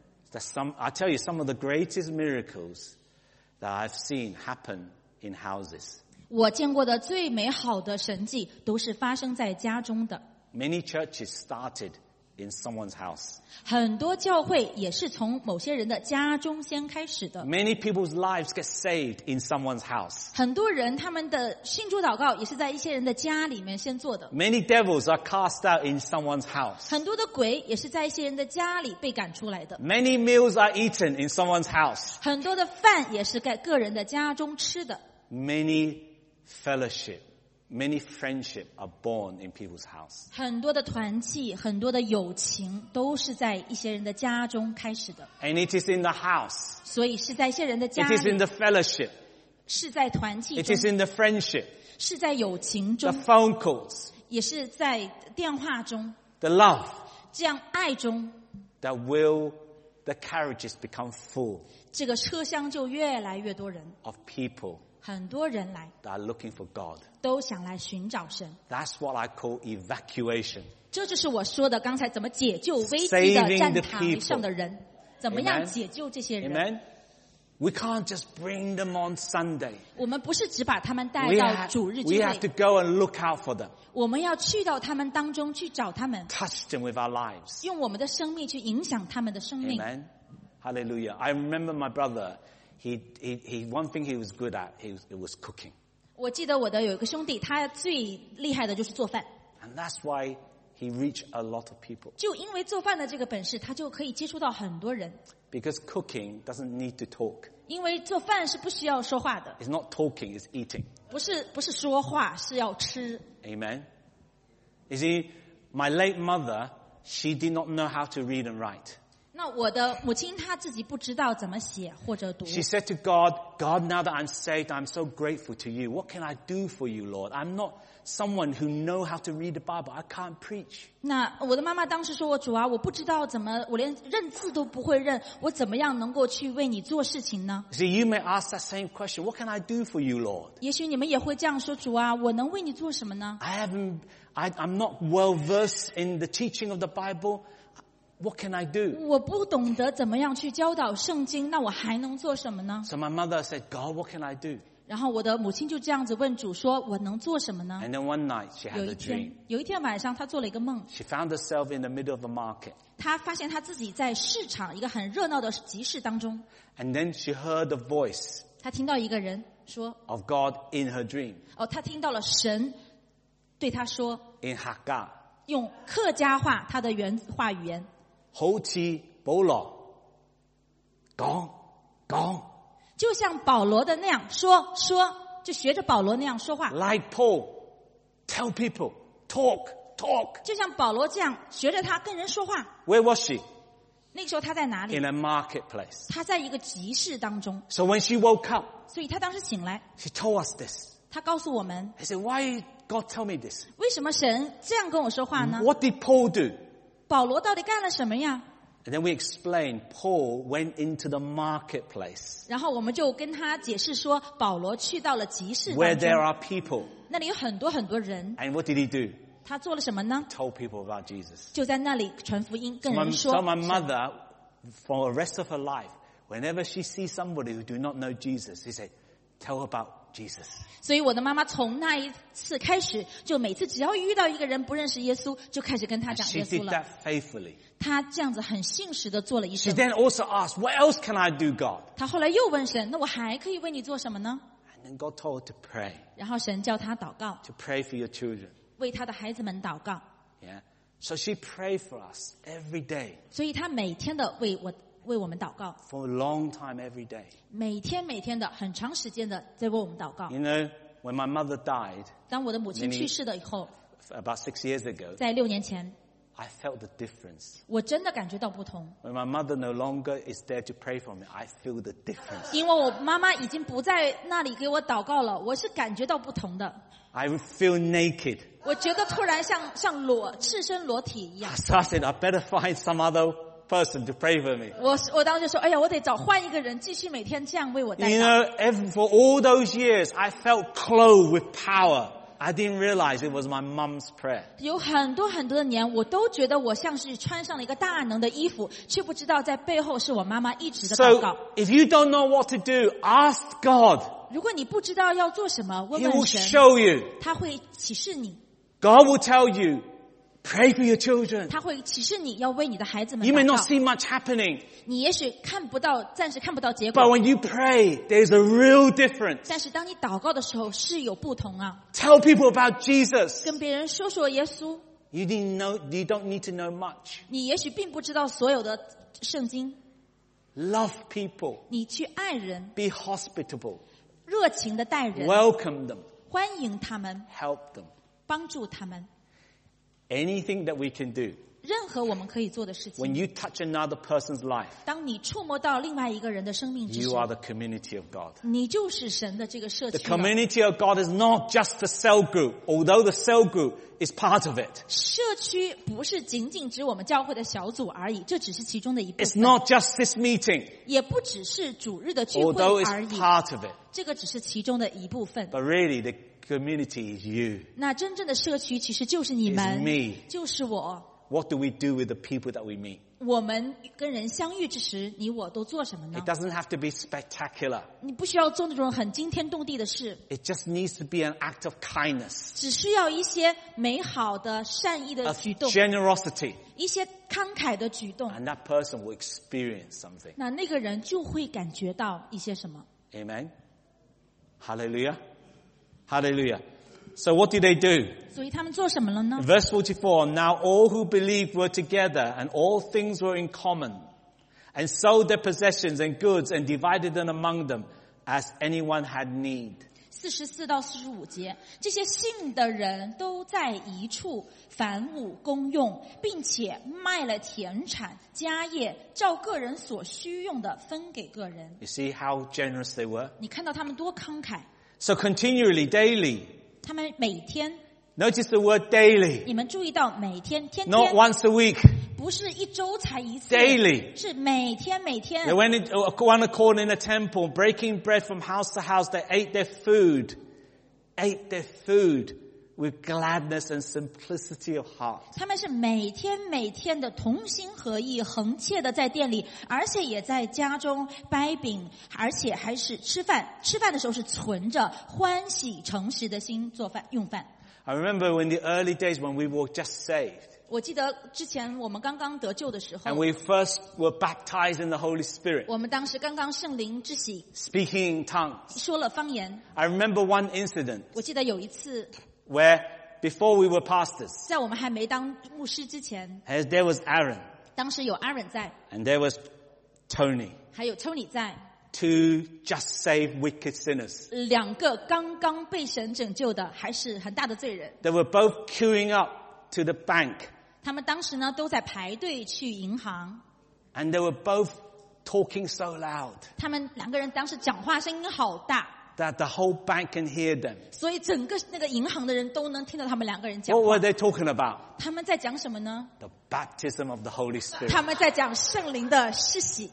I tell you, some of the greatest miracles that I've seen happen in houses. 我见过的最美好的神迹，都是发生在家中的。 Many churches started in someone's house. 很多教会也是从某些人的家中先开始的。 Many people's lives get saved in someone's house. 很多人他们的信主祷告也是在一些人的家里面先做的。 Many devils are cast out in someone's house. 很多的鬼也是在一些人的家里被赶出来的。 Many meals are eaten in someone's house. 很多的饭也是在个人的家中吃的。 Many fellowship, many friendship are born in people's house. 很多的团契，很多的友情都是在一些人的家中开始的。 And it is in the house. 所以是在一些人的家 It is in 里， the fellowship. 是在团契 It 中 is，in the friendship, 是在友情 the 中， phone calls, 也是在电话中， the love 这样爱中， that will the carriages become full 这个车厢就越来越多人， of people 很多人来， that are looking for God. 都想来寻找神。 That's what I call evacuation. 这就是我说的刚才怎么解救危机的 Saving 站 the 台上 people. 的人，怎么样 Amen. 解救这些人？ Amen? We can't just bring them on Sunday. 我们不是只把他们带 We 到 have, 主日 we 聚 have to 会， go and look out for them, 我们要去到他们当中去找他们， touch them with our lives. 用我们的生命去影响他们的生命。 Amen? Hallelujah. I remember my brother, one thing he was good at, it was cooking. 我记得我的有一个兄弟，他最厉害的就是做饭， And that's why he reached a lot of people. 就因为做饭的这个本事，他就可以接触到很多人。 Because cooking doesn't need to talk. 因为做饭是不需要说话的， It's not talking, it's eating. 不是说话，是要吃。 Amen? You see, my late mother, she did not know how to read and write. 那我的母亲她自己不知道怎么写或者读， She said to God, God, now that I'm saved, I'm so grateful to you. What can I do for you, Lord? I'm not someone who know how to read the Bible. I can't preach. 那我的妈妈当时说：“我主啊，我不知道怎么，我连认字都不会认，我怎么样能够去为你做事情呢？” See, you may ask that same question. What can I do for you, Lord? 也许你们也会这样说：“主啊，我能为你做什么呢？ I'm not well versed in the teaching of the Bible. What can I do? 我不懂得怎么样去教导圣经，那我还能做什么呢？” So my mother said, God, what can I do? 然后我的母亲就这样子问主说：“我能做什么呢 And then one night she？” 有 had 一 a 天 dream.， 有一天晚上，她做了一个梦， She found herself in the middle of a market. 她发现她自己在市场一个很热闹的集市当中， And then she heard the voice 她听到一个人说 of God in her dream, 哦，她听到了神对她说， in Hagar. 用客家话，她的原话语言， Hoti Bolo. Gong, gong. 就像保罗的那样说，就学着保罗那样说话， Like Paul. Tell people. Talk. talk. 就像保罗这样学着他跟人说话。 Where was she? 那个时候他在哪里？ In a marketplace. 他在一个集市当中。 So when she woke up, 所以他当时醒来， she told us this. 他告诉我们， He said, why did God tell me this? 为什么神这样跟我说话呢？ What did Paul do? 保罗到底干了什么呀？ And then we explained Paul went into the marketplace 然后我们就跟他解释说，保罗去到了集市 where 当 there 中， are people. 那里有很多很多人。 And what did he do? 他做了什么呢？ Told people about Jesus. 就在那里传福音，跟 So 人说。 my mother, for the rest of her life, whenever she sees somebody who do not know Jesus, she said, tell her about Jesus. 所以我的妈妈从那一次开始，就每次只要遇到一个人不认识耶稣，就开始跟他讲 She 耶稣 did 了。 that faithfully. 他这样子很信实的做了一 She 生。 then also asked, what else can I do, God? 他后来又问神，那我还可以为你做什么呢？ And then God told her to pray, 然后神叫他祷告， to pray for your children. 为他的孩子们祷告。 Yeah. So she prayed for us every day, 所以他每天的为我们祷告， for a long time every day. 每天的很长时间的在为我们祷告。 You know, when my mother died 当我的母亲去世了以后， about 6 years ago, 在6年前， I felt the difference. 我真的感觉到不同， When my mother no longer is there to pray for me, I feel the difference. 因为我妈妈已经不在那里给我祷告了，我是感觉到不同的。 I feel naked. 我觉得突然像赤身裸体一样。 So I said, I better find some other person to pray for me. 我当时就说，哎呀，我得换一个人，继续每天这样为我代 You 祷。 know, for all those years, I felt clothed with power. I didn't realize it was my mum's prayer. 有很多的年，我都觉得我像是穿上了一个大能的衣服，却不知道在背后是我妈妈一直的祷 So 告。 if you don't know what to do, ask God. 如果你不知道要做什么，问 He 问 will 神， show you. 他会启示你， God will tell you, pray for your children. 他会启示你要为你的孩子们 You may 祷 not 告。 see much happening, 你也许暂时看不到结 but 果， when you pray, there's a real difference. 但是当你祷告的时候是有不同啊。 Tell people about Jesus. 跟别人说耶稣， You don't need to know much. 你也许并不知道所有的圣经， Love people. 你去爱人， Be hospitable. 热情的待人， Welcome them. 欢迎他们， Help them. 帮助他们。 Anything that we can do. 任何我们可以做的事 When 情， you touch another person's life, 当你触摸到另外一个人的生命之时 you，are the community of God. 你就是神的这个社 The 区了。 community of God is not just the cell group, although the cell group is part of it. 社区不是仅仅指我们教会的小组而已，这只是其中的一部 It's 分， not just this meeting, 也不只是主日的聚 although 会 it's 而已， part of it. 这个只是其中的一部分。 But really, the community is you. 那真正的社区其实就是你 It's 们， me. 就是我。 What do we do with the people that we meet? 我们跟人相遇之时，你我都做什么呢 It？doesn't have to be spectacular. 你不需要做那种很惊天动地的事， It just needs to be an act of kindness, 只需要一些美好的善意的 of 举动， generosity, 一些慷慨的举动， and that person will experience something. 那个人就会感觉到一些什么。 Amen? Hallelujah? Hallelujah. So what did they do? 所以他们做什么了呢？ Verse 44, now all who believed were together and all things were in common and sold their possessions and goods and divided them among them as anyone had need. 44到45节，这些信的人都在一处，凡物公用，并且卖了田产、家业，照个人所需用的分给个人。 You see how generous they were? 你看到他们多慷慨， So continually, daily. 他们每天， Notice the word daily. 你们注意到每天，天 Not 天， once a week. 不是一周才一次 Daily. 是每天。 They went into one accord in the temple, breaking bread from house to house. They ate their food with gladness and simplicity of heart. 他们是每天的同心合意，恒切的在店里，而且也在家中掰饼，而且还是吃饭。吃饭的时候是存着欢喜诚实的心做饭用饭。 I remember in the early days when we were just saved 我记得之前我们刚刚得救的时候 and，we first were baptized in the Holy Spirit, 我们当时刚刚圣灵之喜， speaking in tongues. 说了方言。 I remember one incident 我记得有一次， where before we were pastors, 在我们还没当牧师之前， as there was Aaron 当时有 Aaron 在， and there was Tony, 还有 Tony 在， two just saved wicked sinners. 两个刚刚被神拯救的，还是很大的罪人。 They were both queuing up to the bank. 他们当时呢都在排队去银行， And they were both talking so loud 他们两个人当时讲话声音好大， that the whole bank can hear them. 所以整个那个银行的人都能听到他们两个人讲 What 话 were。they talking about? 他们在讲什么呢？ The baptism of the Holy Spirit. 他们在讲圣灵的施洗。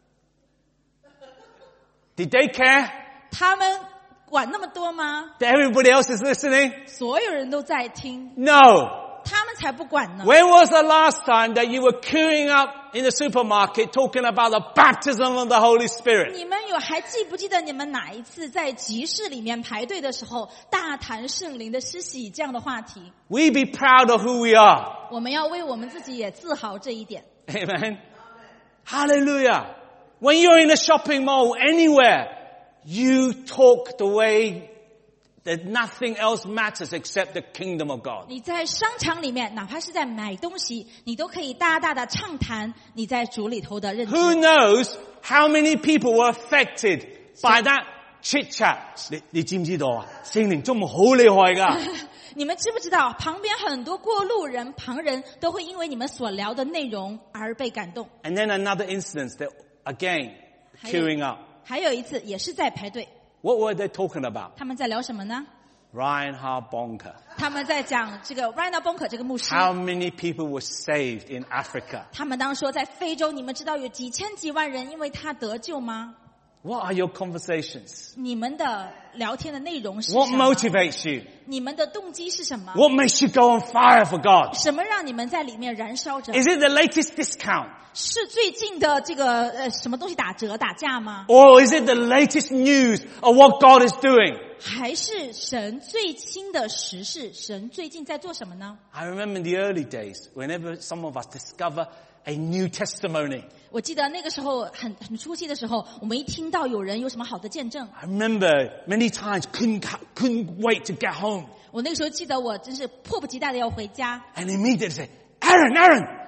Did they care 他们管那么多吗？ that everybody else is listening? 所有人都在听， No. 他们才不管呢。 When was the last time that you were queuing up in the supermarket talking about the baptism of the Holy Spirit? 你们还记不记得你们哪一次在集市里面排队的时候大谈圣灵的施洗这样的话题？ We be proud of who we are. 我们要为我们自己也自豪这一点。 Amen. Hallelujah. When you're in a shopping mall, anywhere, you talk the way that nothing else matters except the kingdom of God. 你在商场里面，哪怕是在买东西，你都可以大大的畅谈你在主里头的认知。 Who knows how many people were affected by that chit chat? 你知唔知道啊？聖靈中文好厲害㗎。 你们知不知道，旁边很多過路人、旁人都会因为你们所聊的内容而被感动。 And then another instance that again queuing up. 还有一次也是在排队， What were they talking about? 他们在聊什么呢？ Reinhard Bonke. 他们在讲这个 Reinhard Bonke 这个牧师。 How many people were saved in Africa? 他们当时说，在非洲，你们知道有几千几万人因为他得救吗？ What are your conversations? 你们的聊天的内容是 What 什么？ motivates you? 你们的动机是什么？ What makes you go on fire for God? 什么让你们在里面燃烧着？ Is it the latest discount? 是最近的这个什么东西打折打价吗？ Or is it the latest news of what God is doing? 还是神最新的时事？神最近在做什么呢？ I remember in the early days, whenever some of us discover a new testimony, 我记得那个时候很初期的时候，我们一听到有人有什么好的见证， I remember many times couldn't wait to get home. 我那个时候记得我真是迫不及待的要回家， And immediately say, Aaron,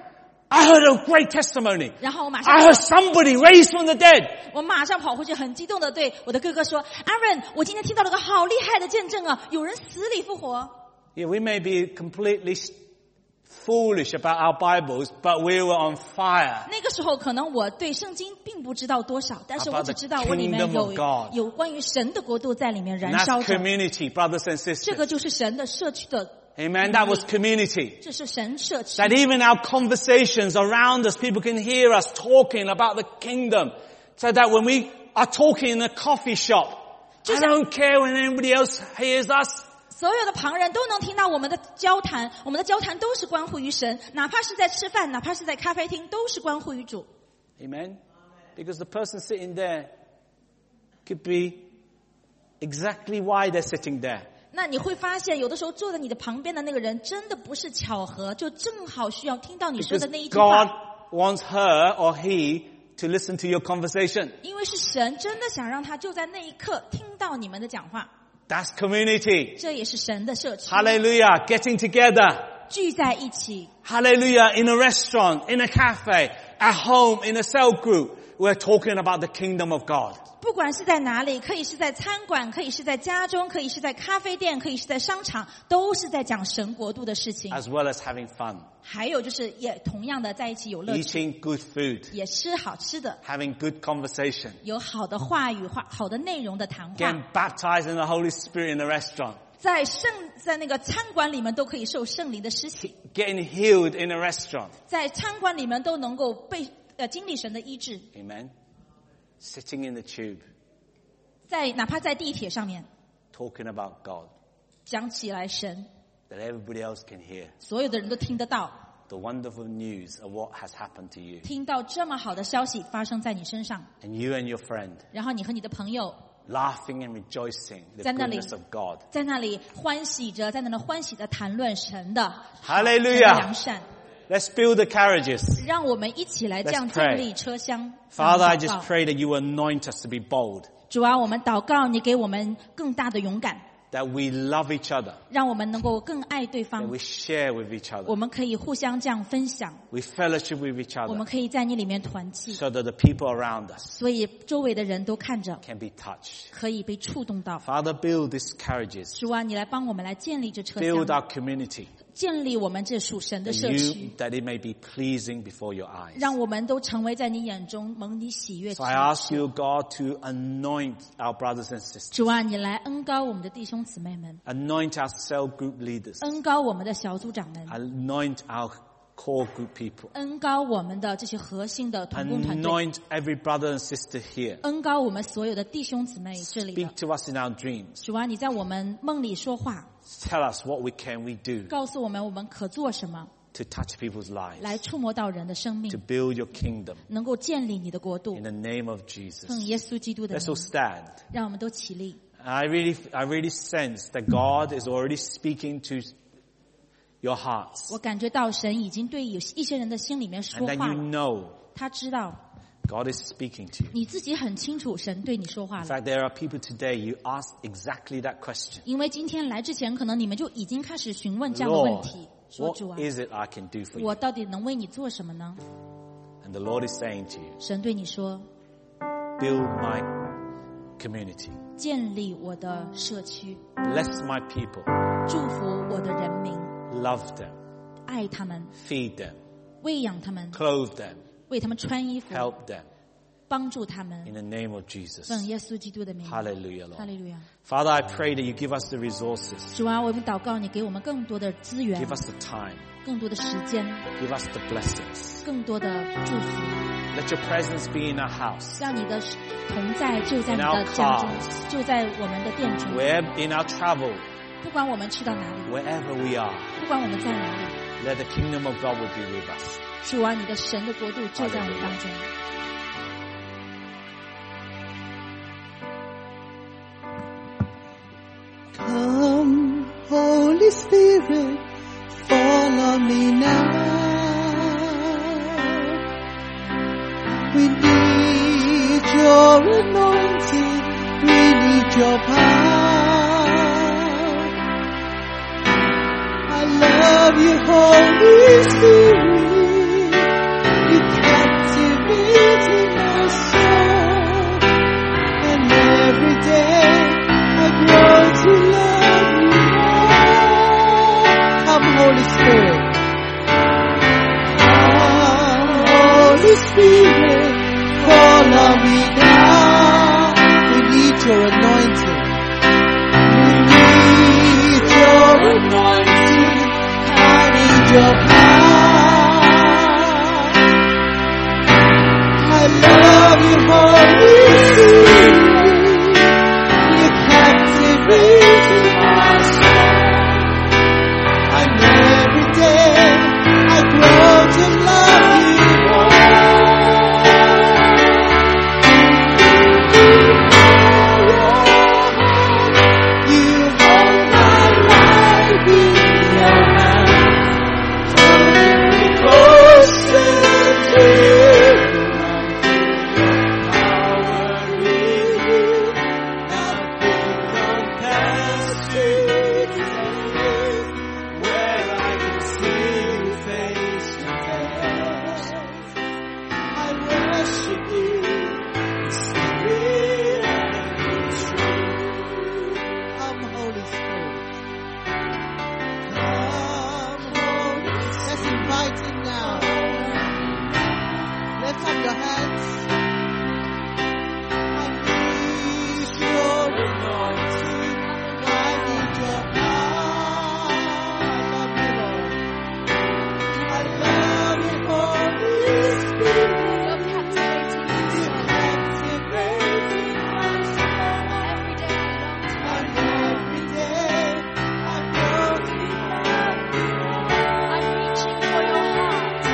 I heard a great testimony. 然后我马上 I heard somebody raised from the dead. 我马上跑回去，很激动的对我的哥哥说 ：“Aaron， 我今天听到了个好厉害的见证啊，有人死里复活。” Yeah, we may be completely foolish about our Bibles, but we were on fire. 那个时候可能我对圣经并不知道多少，但是我 About 只 the 知道我里面 kingdom of God. 有关于神的国度在里面 And 燃烧 that's 着。 community, brothers and 这个 sisters. 就是神的社区的， Amen. That was community. 这是神社区。 That even our conversations around us, people can hear us talking about the kingdom. So that when we are talking in a coffee shop, I don't care when anybody else hears us. 所有的旁人都能听到我们的交谈，我们的交谈都是关乎于神，哪怕是在吃饭，哪怕是在咖啡厅，都是关乎于主。 Amen. Because the person sitting there could be exactly why they're sitting there. 那你会发现，有的时候坐在你的旁边的那个人，真的不是巧合，就正好需要听到你说 Because 的那一句话。 God wants her or he to listen to your conversation. 因为是神真的想让他就在那一刻听到你们的讲话， That's community. 这也是神的社区。 Hallelujah. Getting together. 聚在一起， Hallelujah. In a restaurant, in a cafe, at home, in a cell group. We're talking about the kingdom of God. 不管是在哪里，可以是在餐馆，可以是在家中，可以是在咖啡店，可以是在商场，都是在讲神国度的事情。 As well as having fun. 还有就是也同样的在一起有乐趣， Eating good food. 也吃好吃的， Having good conversation. 有好的话语、好的内容的谈话。 Getting baptized in the Holy Spirit in a restaurant. 在那个餐馆里面都可以受圣灵的施洗， Getting healed in a restaurant. 在餐馆里面都能够被经历神的医治。 Amen. Sitting in the tube. 哪怕在地铁上面 Talking about God. 讲起来神， That everybody else can hear. 所有的人都听得到， The wonderful news of what has happened to you. 听到这么好的消息发生在你身上， And you and your friend. 然后你和你的朋友 Laughing and rejoicing the 在那里 goodness of God. 在那里欢喜着，在那里欢喜的谈论神的好 Hallelujah 神的良善。 Let's build the carriages. 让我们一起来这样 Let's pray. 建立车厢。 Father, I 祷 just 告 pray that you anoint us to be bold. 主啊，我们祷告你给我们更大的勇敢， That we love each other. 让我们能够更爱对 That 方 we。share with each 我 other. 们可以互相这样分享， We fellowship with each 我们 other. 可以在你里面团契， So that the people around us 所以周围的人都看着， can be touched. 可以被触动到。 Father, build these carriages. 主啊，你来帮我们来建立这车 Build 厢， our community. 建立我们这属神的社区， that it may be pleasing before your eyes. 让我们都成为在你眼中蒙你喜悦之 So I ask you, God, to anoint our brothers and sisters. 主啊，你来恩膏我们的弟兄姊妹们， Anoint our cell group leaders. 恩膏我们的小组长们， Anoint our core group people. 恩膏我们的这些核心的同工团队， Anoint every brother and sister here. 恩膏我们所有的弟兄姊妹这里的。 Speak to us in our dreams. 主啊，你在我们梦里说话， Tell us what we do 告诉我们我们可做什么， to touch people's lives, 来触摸到人的生 to 命， build your kingdom 能够建立你的国度 in。the name of Jesus. 奉耶稣基督的 Let's 名 all，stand. 让我们都起立。 I really sense that God is already speaking to your hearts. 我感觉到神已经对有一些人的心里面 And 说 then 话 you 了， know 他知道， God is speaking to you. 你自己很清楚神对你说话 In 了。 fact, there are people today, you ask exactly that question. 因为今天来之前，可能你们就已经开始询问这样的问 Lord, 题，说主 what 啊， is it I can do for 我 you? 到底能为你做什么呢？ And the Lord is saying to you, 神对你说， build my community. 建立我的社区， Bless my people. 祝福我的人民， Love them. 爱他们， Feed them. 喂养他们， Clothe them. 为他们穿衣服， Help them. 帮助他们 In。the name of Jesus. 奉耶稣基督的名， Hallelujah, 哈 Lord. 利路亚。 Father, I pray that you give us the resources. 主啊，我们祷告你给我们更多的资源， Give us the time. 更多的时间， Give us the blessings. 更多的祝福， Let your presence be in our house. 让你的同在就在你 In our 的家中 cars， 就在我们的店中， In our travel, 不管我们去到哪里， wherever we are, 不管我们在哪里， let the kingdom of God will be with us. 主啊，你的神的国度就在我们当中。 Come, Holy Spirit, follow me now. We need your anointing, we need your power. I love you, Holy Spirit, you captivating my soul, and every day I grow to love you more. Come, Holy Spirit. Come, Holy Spirit, follow me now. We need your anointing. We need your anointing. I need your power. I love you, Holy Spirit. You captivating my soul, and every day I grow to love you more. You hold my life in your hands, holding me closer to you. Power in you. Nothing compares to this, where I can see you face to face. I worship you in spirit and in truth. Come, Holy Spirit. Come, Holy Spirit. Let's invite him now. Lift up your hands. I need your anointing. I need your power. I love you, Lord. I love you, Holy Spirit. You captivating my soul. And every day I grow to love you more. I'm reaching for your heart.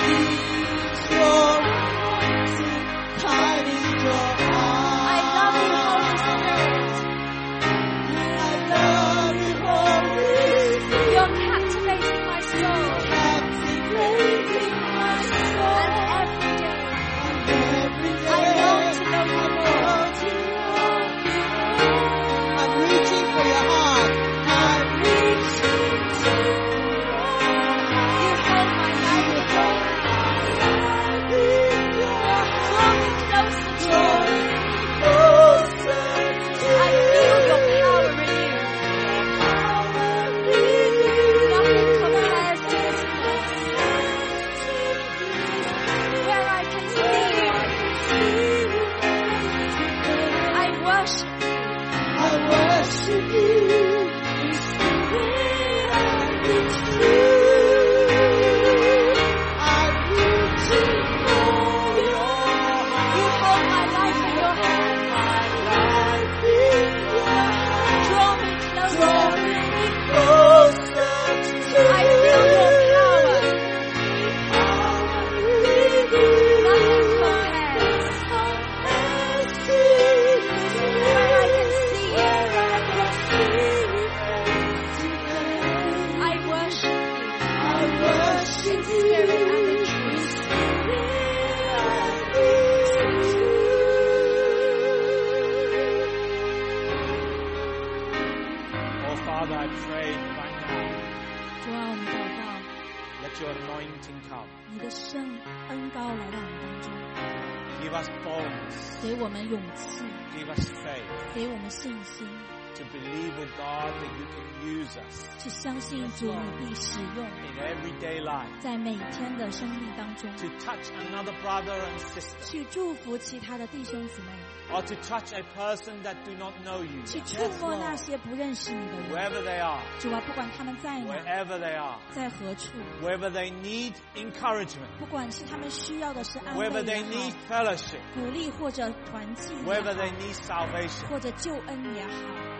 Father, I pray right now, 主啊，我们祷告， let your anointing come. 你的圣恩膏来到我们当中， Give us boldness. 给我们勇气， Give us faith 给我们信心， to believe, oh God, that you can use us 去相信主你必使用， in everyday life 在每天的生命当中， to touch another brother and sister, 去祝福其他的弟兄姊妹， or to touch a person that do not know you. 去触摸那些不认识你的人。 Wherever they are, 主啊，不管他们在哪， wherever they are, 在何处， wherever they need encouragement, 不管是他们需要的是安 wherever 慰 they 也 need 好， fellowship, 鼓励或者团契也 wherever they 好， need salvation, 或者救恩也好，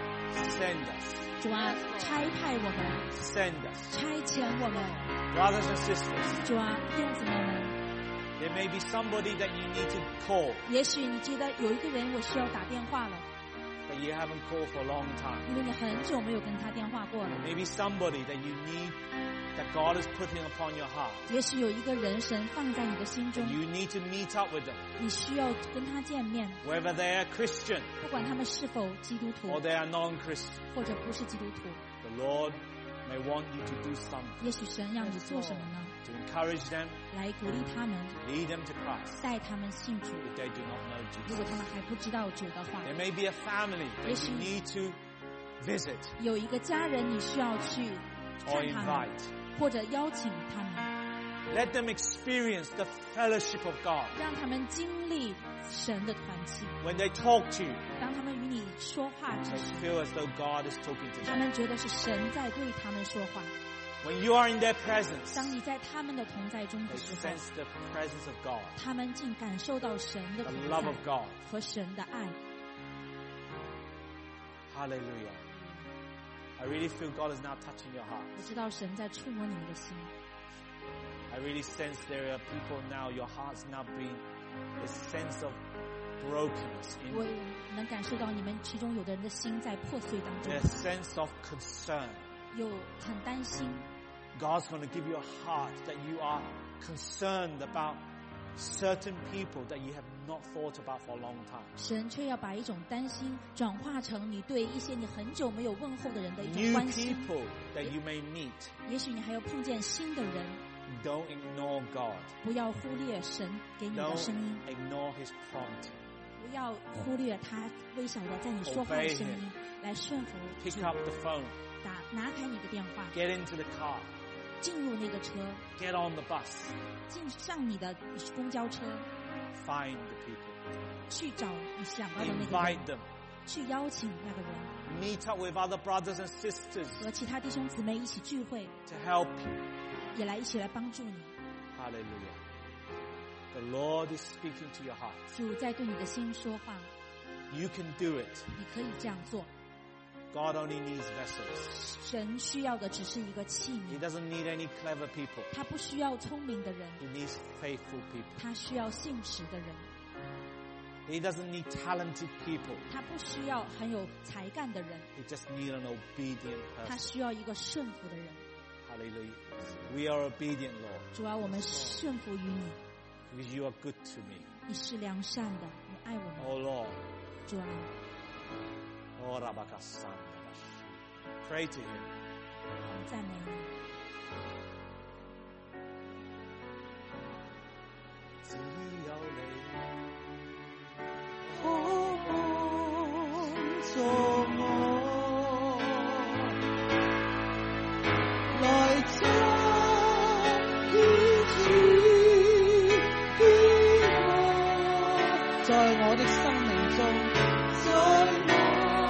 send us, 主啊，差派我们， send us. 差遣我们， Brothers and sisters, 主啊，弟兄姊妹们， there may be somebody that you need to call, 也许你觉得有一个人我需要打电话了， but you haven't called for a long time. 因为你很久没有跟他电话过了。 Maybe somebody that you need, that God is putting upon your heart. 也许有一个人神放在你的心中， You need to meet up with them, 你需要跟他见面， whether they are Christian 不管他们是否基督徒 or they are non-Christian. 或者不是基督徒。 The Lord may want you to do something 也许神让你做什么呢？ to encourage them, 来鼓励他们， lead them to Christ 带他们信主。 if they do not know 如果 Jesus. 他们还不知道主的话， There may be a family that Yes, you you- need to visit 有一个家人你需要去 or 看他们， invite. 或者邀请他们， Let them experience the fellowship of God. 让他们经历神的团契。 When they talk to you, 当他们与你说话之 they 时， feel as though God is talking to 他 them. 们觉得是神在对他们说话。 When you are in their presence, 当你在他们的同在中 they 的时候， sense the presence of God, 他们竟感受到神的 the 同 love of 在 God. 和神的爱。 Hallelujah. I really feel God is now touching your heart. 我知道神在触摸你们的心， I really sense there are people now, your heart's now being a sense of brokenness, 我 in 能感受到你们其中有的人的心在破碎当中 a，sense of concern. 有很担心。 God's going to give you a heart that you are concerned about certain people that you have not thought about for a long time. 神却要把一种担心转化成你对一些你很久没有问候的人的一种 New 关心。 people that you may meet. 也许你还要碰见新的人， Don't ignore God. 不要忽略神给你的 Don't 声音， ignore His prompting. 不要忽略他微小的在你说话的声音，来顺服。 Pick up the phone. 拿开你的电话， Get into the car. 进入那个车， Get on the bus. 上你的公交车， Find the people. 去找你想要的那个 Invite 人， them. 去邀请那个人， Meet up with other brothers and sisters 和其他弟兄姊妹一起聚会， to help you. 也来一起来帮助你。 Hallelujah. The Lord is speaking to your heart. 主在对你的心说话， You can do it. 你可以这样做。 God only needs vessels. 神需要的只是一个器 He 皿， doesn't need any clever people. 他不需要聪明的人， He needs faithful people. 他需要信实的人， He doesn't need talented people. 他不需要很有才干的人， He just needs an obedient 他 person. 需要一个顺服的人。 Hallelujah. We are obedient, Lord, 主啊，我们顺服于你， because you are good to me. 你是良善的，你爱我们。 Oh Lord. 主啊， Oh Rabakasanda. Pray to him. 我们赞美你。 只有你可幫助我，來將天主的愛，在我的生命中，在我的生命中。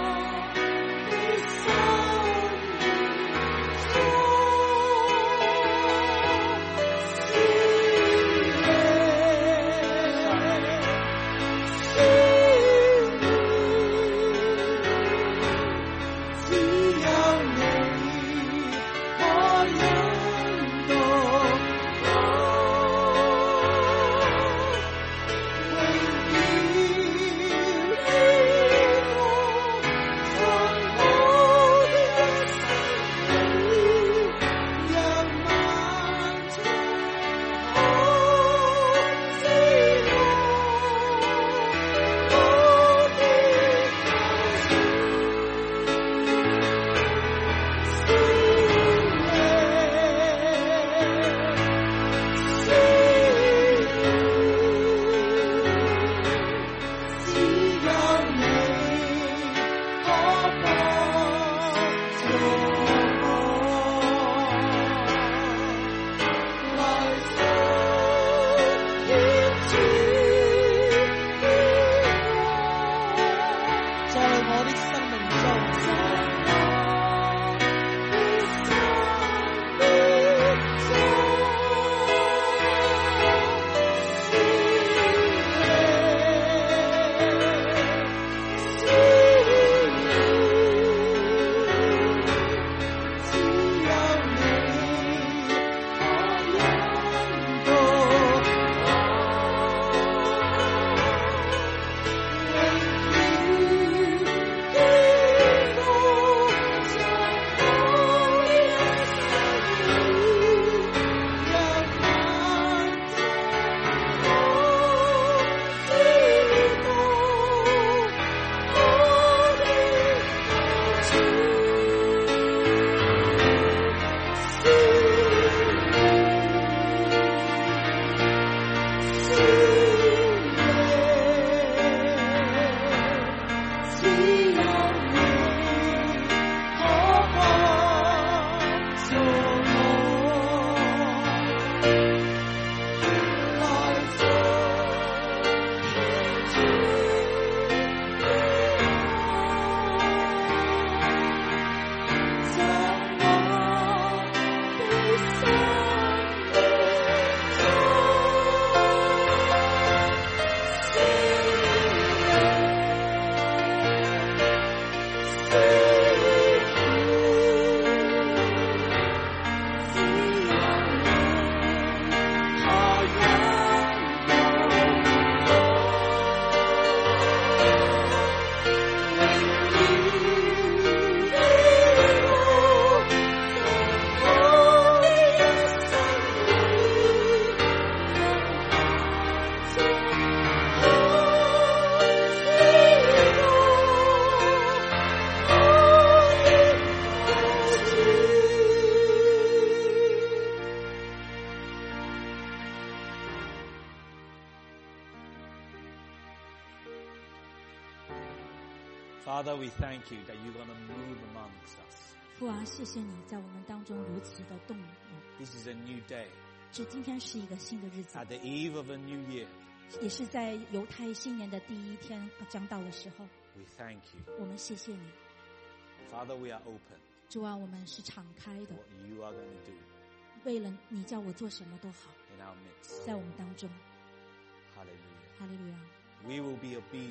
Father, we thank you that you're going to move amongst us. 父啊，谢谢你在我们当中如此的动怒。 This is a new day, 这今天是一个新的日子 at，the eve of a new year. 也是在犹太新年的第一天将到的时候， We thank you. 我们谢谢你。 Father, we are open 主啊，我们是敞开的 to，what you are going to do 为了你叫我做什么都好， in our midst. 在我们当中。 Hallelujah. 哈利路亚！ We will be obedient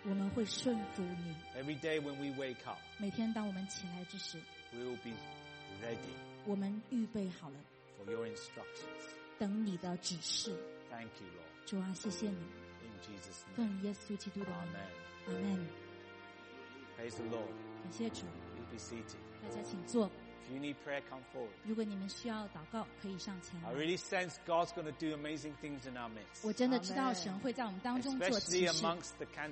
我们会顺服你。 Every day when we wake up, 每天当我们起来之时， we will be ready 我们预备好了， for your instructions. 等你的指示。 Thank you, Lord. 主啊，谢谢你， In Jesus' name. 奉耶稣基督的名， Amen. 阿门。 Praise the Lord. 感谢主， Please be seated. 大家请坐。 If you need prayer, come forward. 如果你们需要祷告，可以上前 I 来。 really sense God's going to do amazing things in our midst. 我真的知道神会在我们当中做奇 Especially 事， amongst the